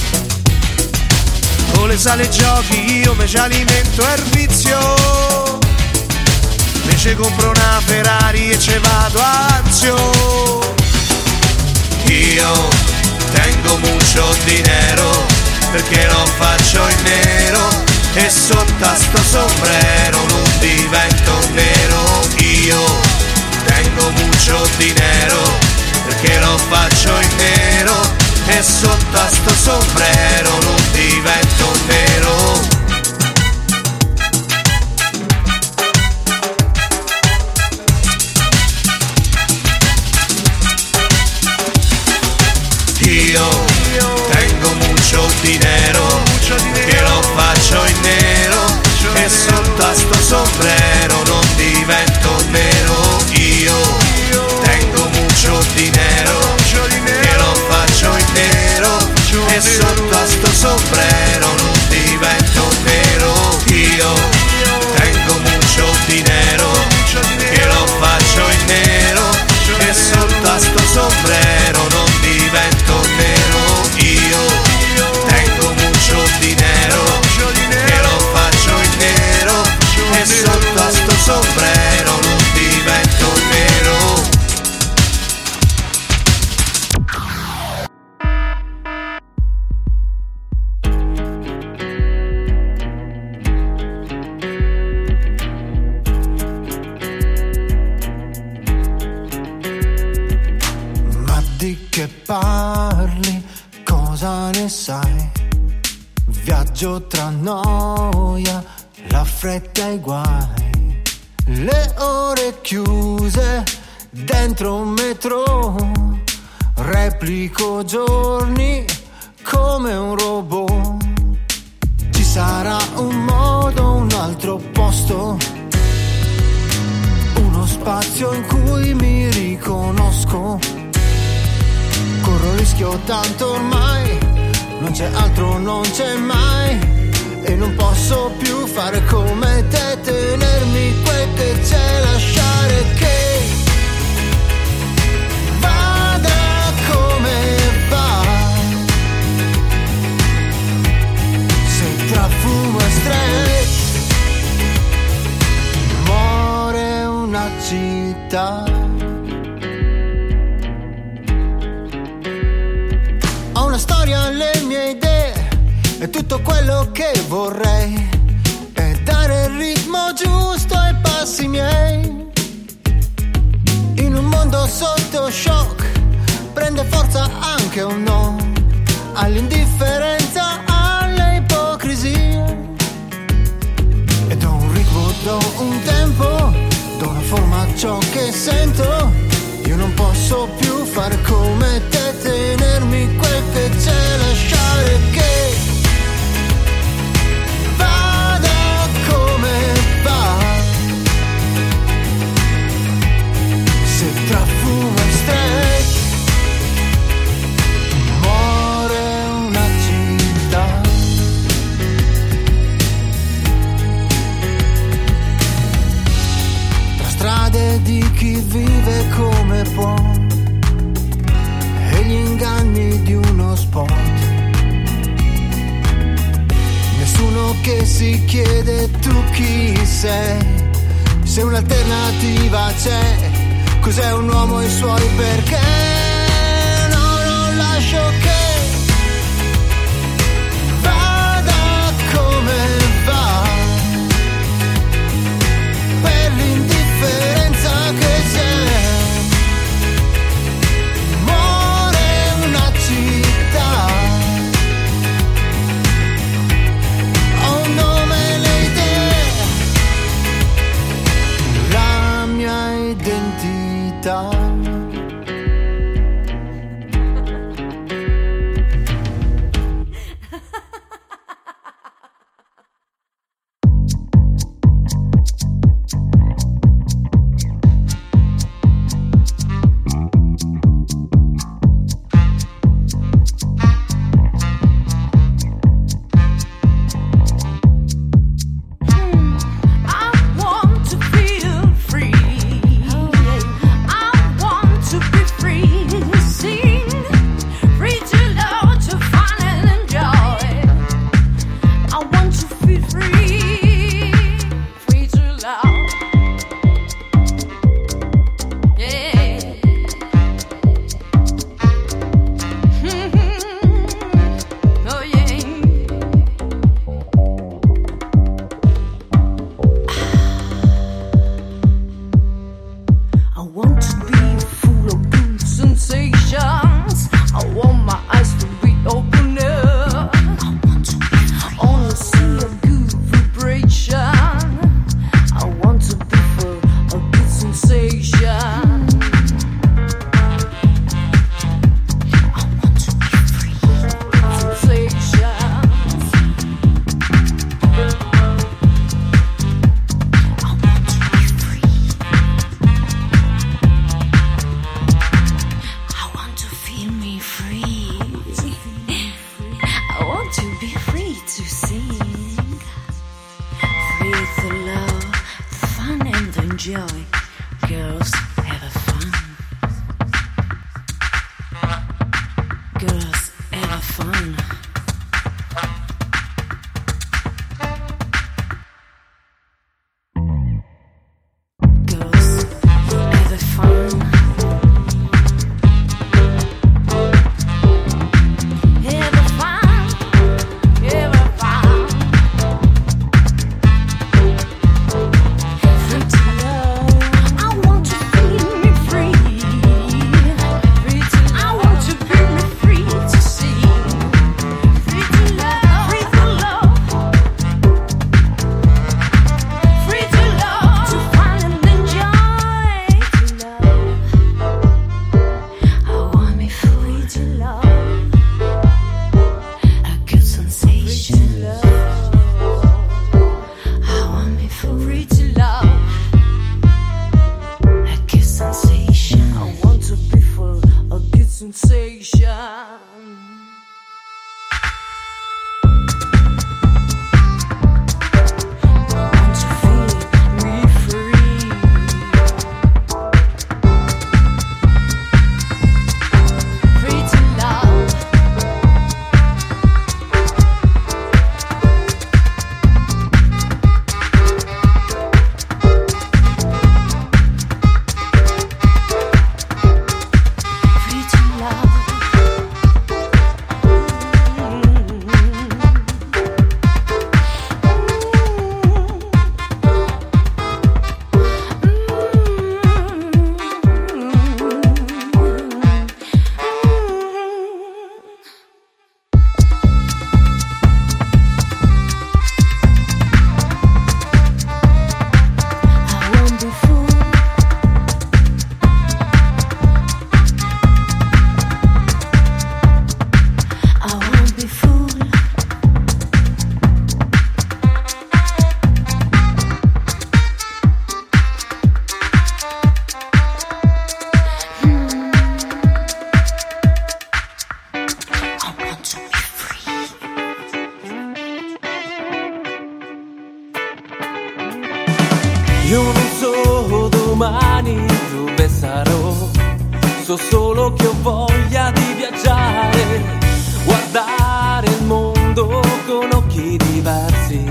Con le sale giochi io me ci alimento il vizio. Me ci compro una Ferrari e ce vado anzio. Io tengo mucho dinero perché lo faccio in nero. E sotto a sto sombrero non divento nero. Io tengo mucho dinero perché lo faccio in nero. E sotto a sto sombrero non divento nero. Io tengo mucho dinero che lo faccio in nero. E sotto a sto sombrero non divento nero. Io tengo mucho dinero che lo faccio in nero. E sotto a sto sombrero non divento nero. Io tengo mucho dinero che lo faccio in nero. E sotto a sto sombrero non divento nero. Io tengo mucho dinero che lo faccio in nero. E sotto a sto sombrero non divento nero. Ma di che parli? Cosa ne sai? Viaggio tra noia, la fretta e i guai, le ore chiuse dentro un metro, replico giorni come un robot. Ci sarà un modo, un altro posto, uno spazio in cui mi riconosco. Corro il rischio tanto ormai, non c'è altro, non c'è mai. E non posso più fare come te, tenermi quel che c'è, lasciare che vada come va. Se tra fumo e stress muore una città. Ho una storia, le mie idee e tutto quello che vorrei è dare il ritmo giusto ai passi miei. In un mondo sotto shock prende forza anche un no all'indifferenza, alle ipocrisie. E do un ritmo, do un tempo, do una forma a ciò che sento. Io non posso più fare come te, tenermi quel che c'è, lasciare che vada come va. vive come può e gli inganni di uno sport. Nessuno che si chiede tu chi sei, se un'alternativa c'è, cos'è un uomo e i suoi perché. No, non lascio che vada come va, per l'indifferenza che c'è. Muore una città, ho un nome, le idee, la mia identità. Io non so domani dove So solo che ho voglia di viaggiare, guardare il mondo con occhi diversi.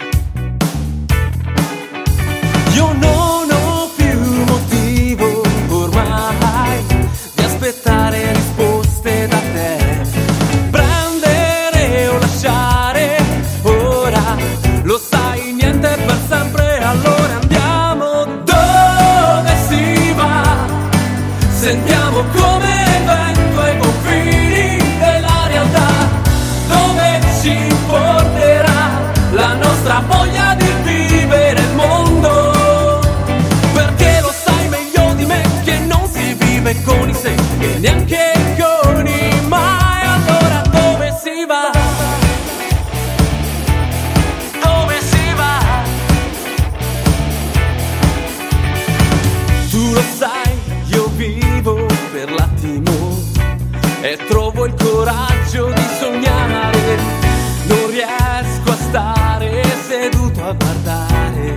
Io non ho più motivo ormai di aspettare risposte da te. Prendere o lasciare, ora lo sai, niente per sempre, allora andiamo. Dove si va? Sentiamo come il vento ai confini della realtà. Dove ci porterà la nostra voglia di vivere il mondo? Perché lo sai meglio di me che non si vive con i se e neanche con i mai. Allora dove si va? Dove si va? Tu lo sai, io vivo per l'attimo e trovo il coraggio di sognare. Non riesco a stare seduto a guardare.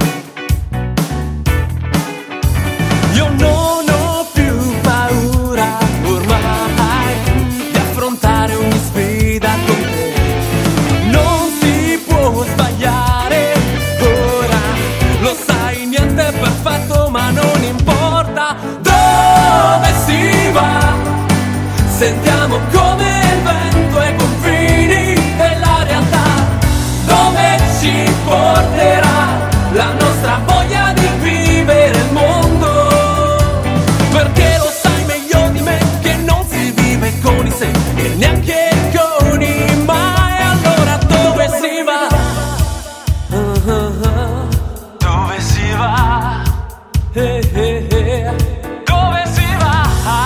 Io non ho più paura ormai di affrontare ogni sfida con te. Non si può sbagliare, ora lo sai, niente è perfetto ma non importa. Dove si va? Sentiamo come il vento ai confini della realtà. Dove ci porterà la nostra voglia di vivere il mondo? Perché lo sai meglio di me che non si vive con i se e neanche con i mai. Allora dove si va? Dove si va? Dove si va?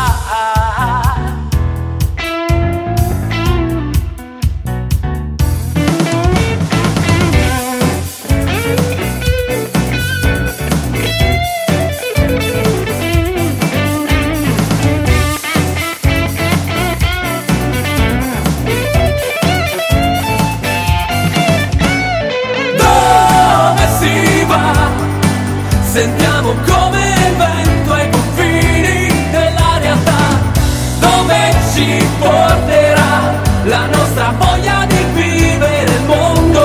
Dove si va? Sentiamo come il vento ai confini della realtà. Dove ci porterà la nostra voglia di vivere il mondo?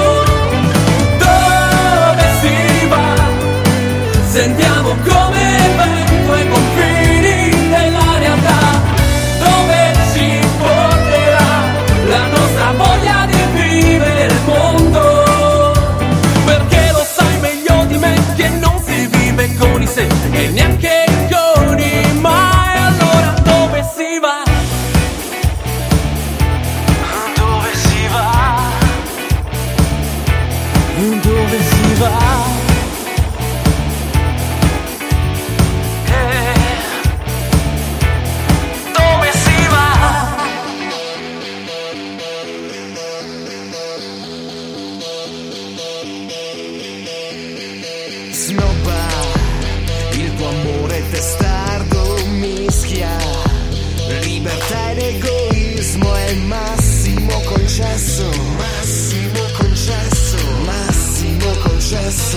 Dove si va? Sentiamo come il vento ai confini della realtà. Dove ci porterà la nostra voglia di vivere il mondo? Perché lo sai meglio di me che non si vive con i se e neanche con i mai. Allora dove si va? Dove si va? Dove si va? Dove si va? Snobba, il tuo amore testardo mischia libertà ed egoismo è il massimo concesso. Massimo concesso. Massimo concesso.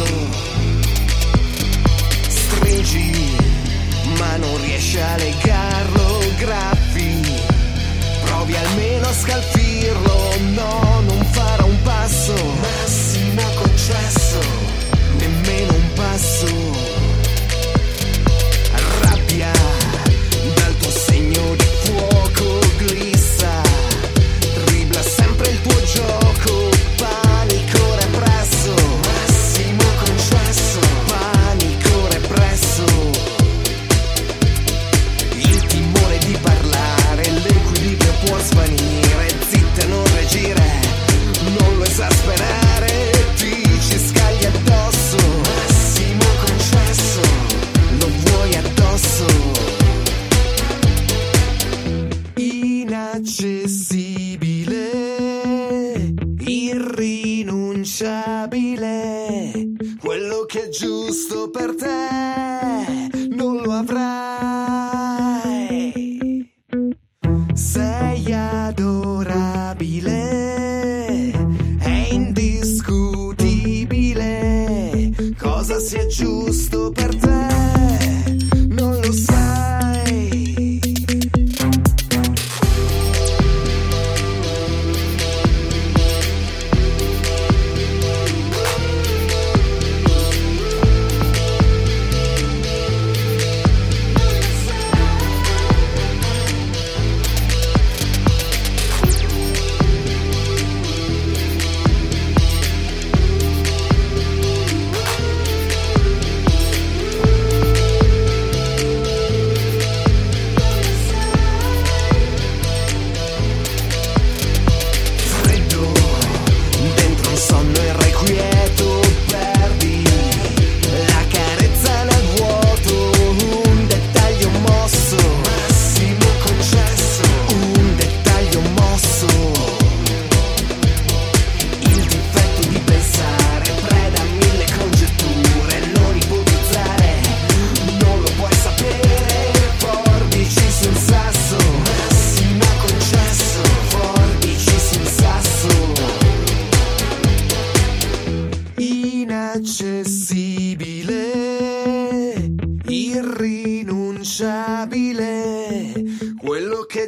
Stringi, ma non riesci a legarlo, graffi. Provi almeno a scalfirlo, no, non farò un passo. Massimo concesso, nemmeno un passo. Rabbia, dal tuo segno di fuoco glissa, dribbla sempre il tuo gioco, panico represso. Massimo concesso, panico represso. Il timore di parlare, l'equilibrio può svanire, zitta non reagire, non lo esasperare, ti ci scagli addosso. Massimo concesso, lo vuoi addosso. Inaccessibile, irrinunciabile, quello che è giusto per te non lo avrai. Sei adorabile, è indiscutibile, cosa sia giusto per te non lo sai.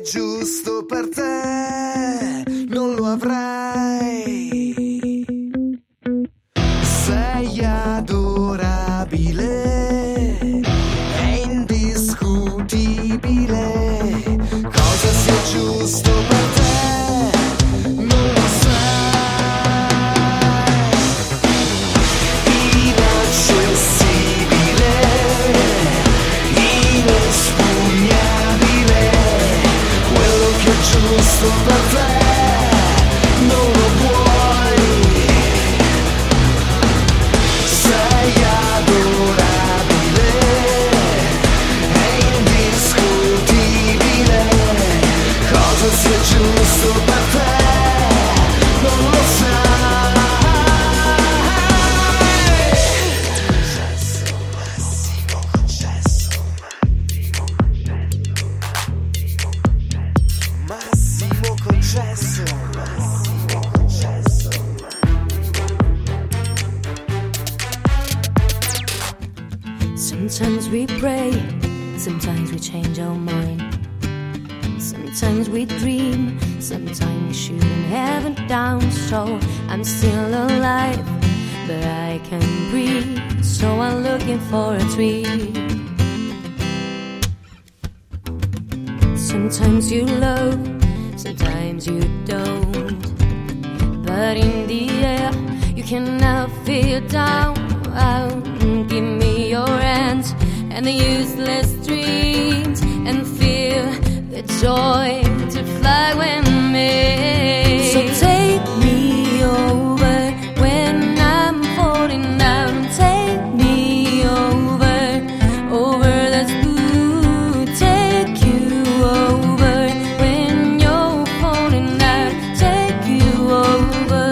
giusto per te non lo avrai. Sei adorabile, è indiscutibile. Cosa sia giusto per te non lo sai. Inaccessibile, inespugnabile, quello che è giusto per te non lo puoi. Sei adorabile, è indiscutibile, cosa sia giusto per te non lo Massimo concesso. Sometimes we pray, sometimes we change our mind. Sometimes we dream, sometimes we shoot heaven down. So I'm still alive, but I can't breathe. So I'm looking for a tree. Sometimes you love, sometimes you don't. But in the air, you cannot feel down. Give me your hands and the useless dreams, and feel the joy to fly with me. So take me over when I'm falling down. Take me over, over the blue. Take you over when you're falling down. Take you over.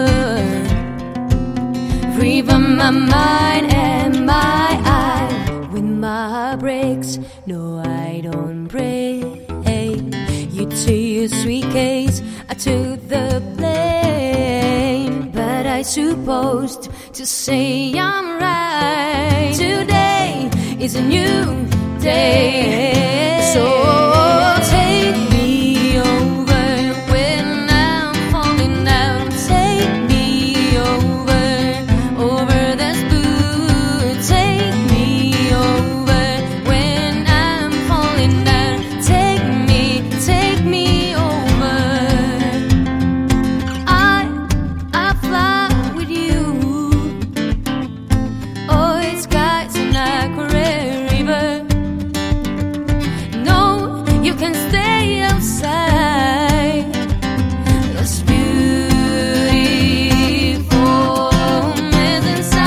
Free from my mind and my eye. With my heart breaks, no I don't break. You to your sweet case, I took the blame. But I supposed to say I'm right. Today is a new day. So take me over when I'm falling down. Take me over, over this blue. Take me over when I'm falling down. Take me over. I fly with you. Oh, it's skies and Aquarelle River. No, you can stay outside. It's beautiful is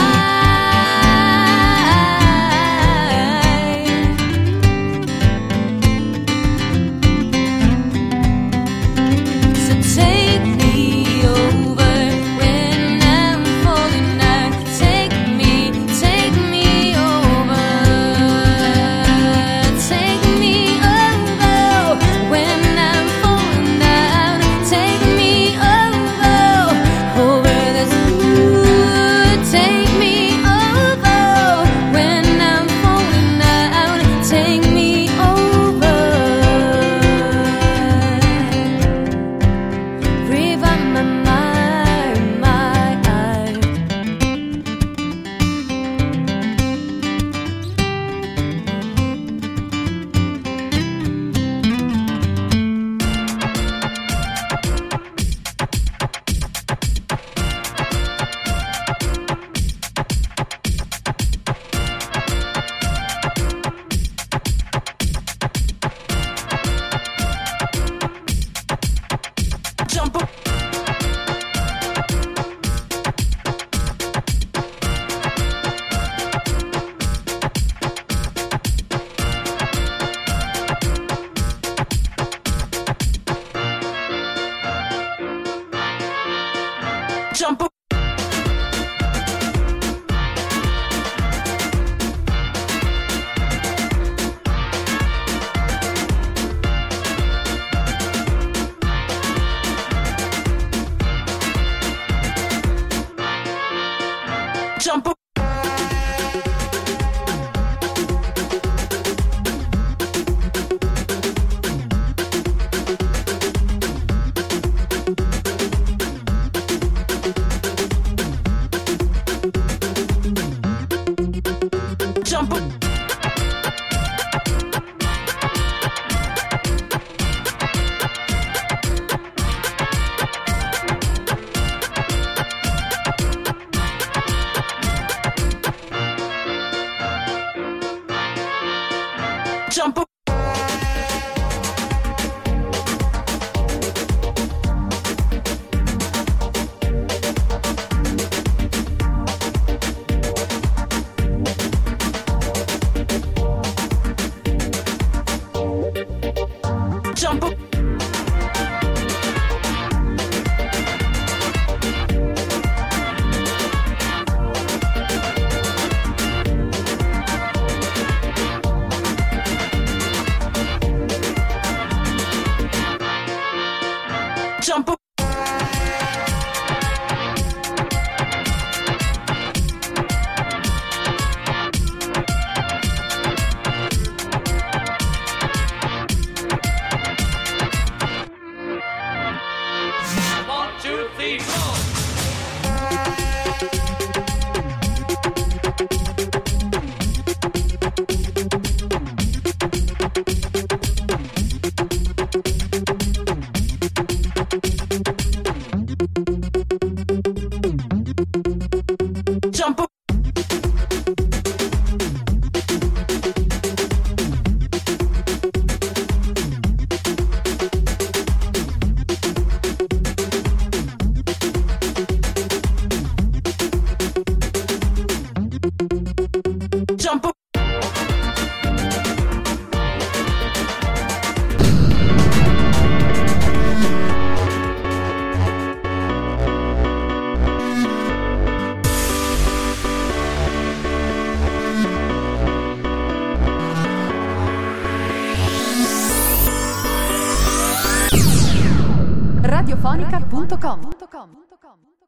inside. So take me over when I'm falling down. Take me over. Take me over when I'm falling down. Take me over, over this blue. Take me over when I'm falling down. Take me over. Free from my mind, my eye. Jump up. Jump up. Jump up.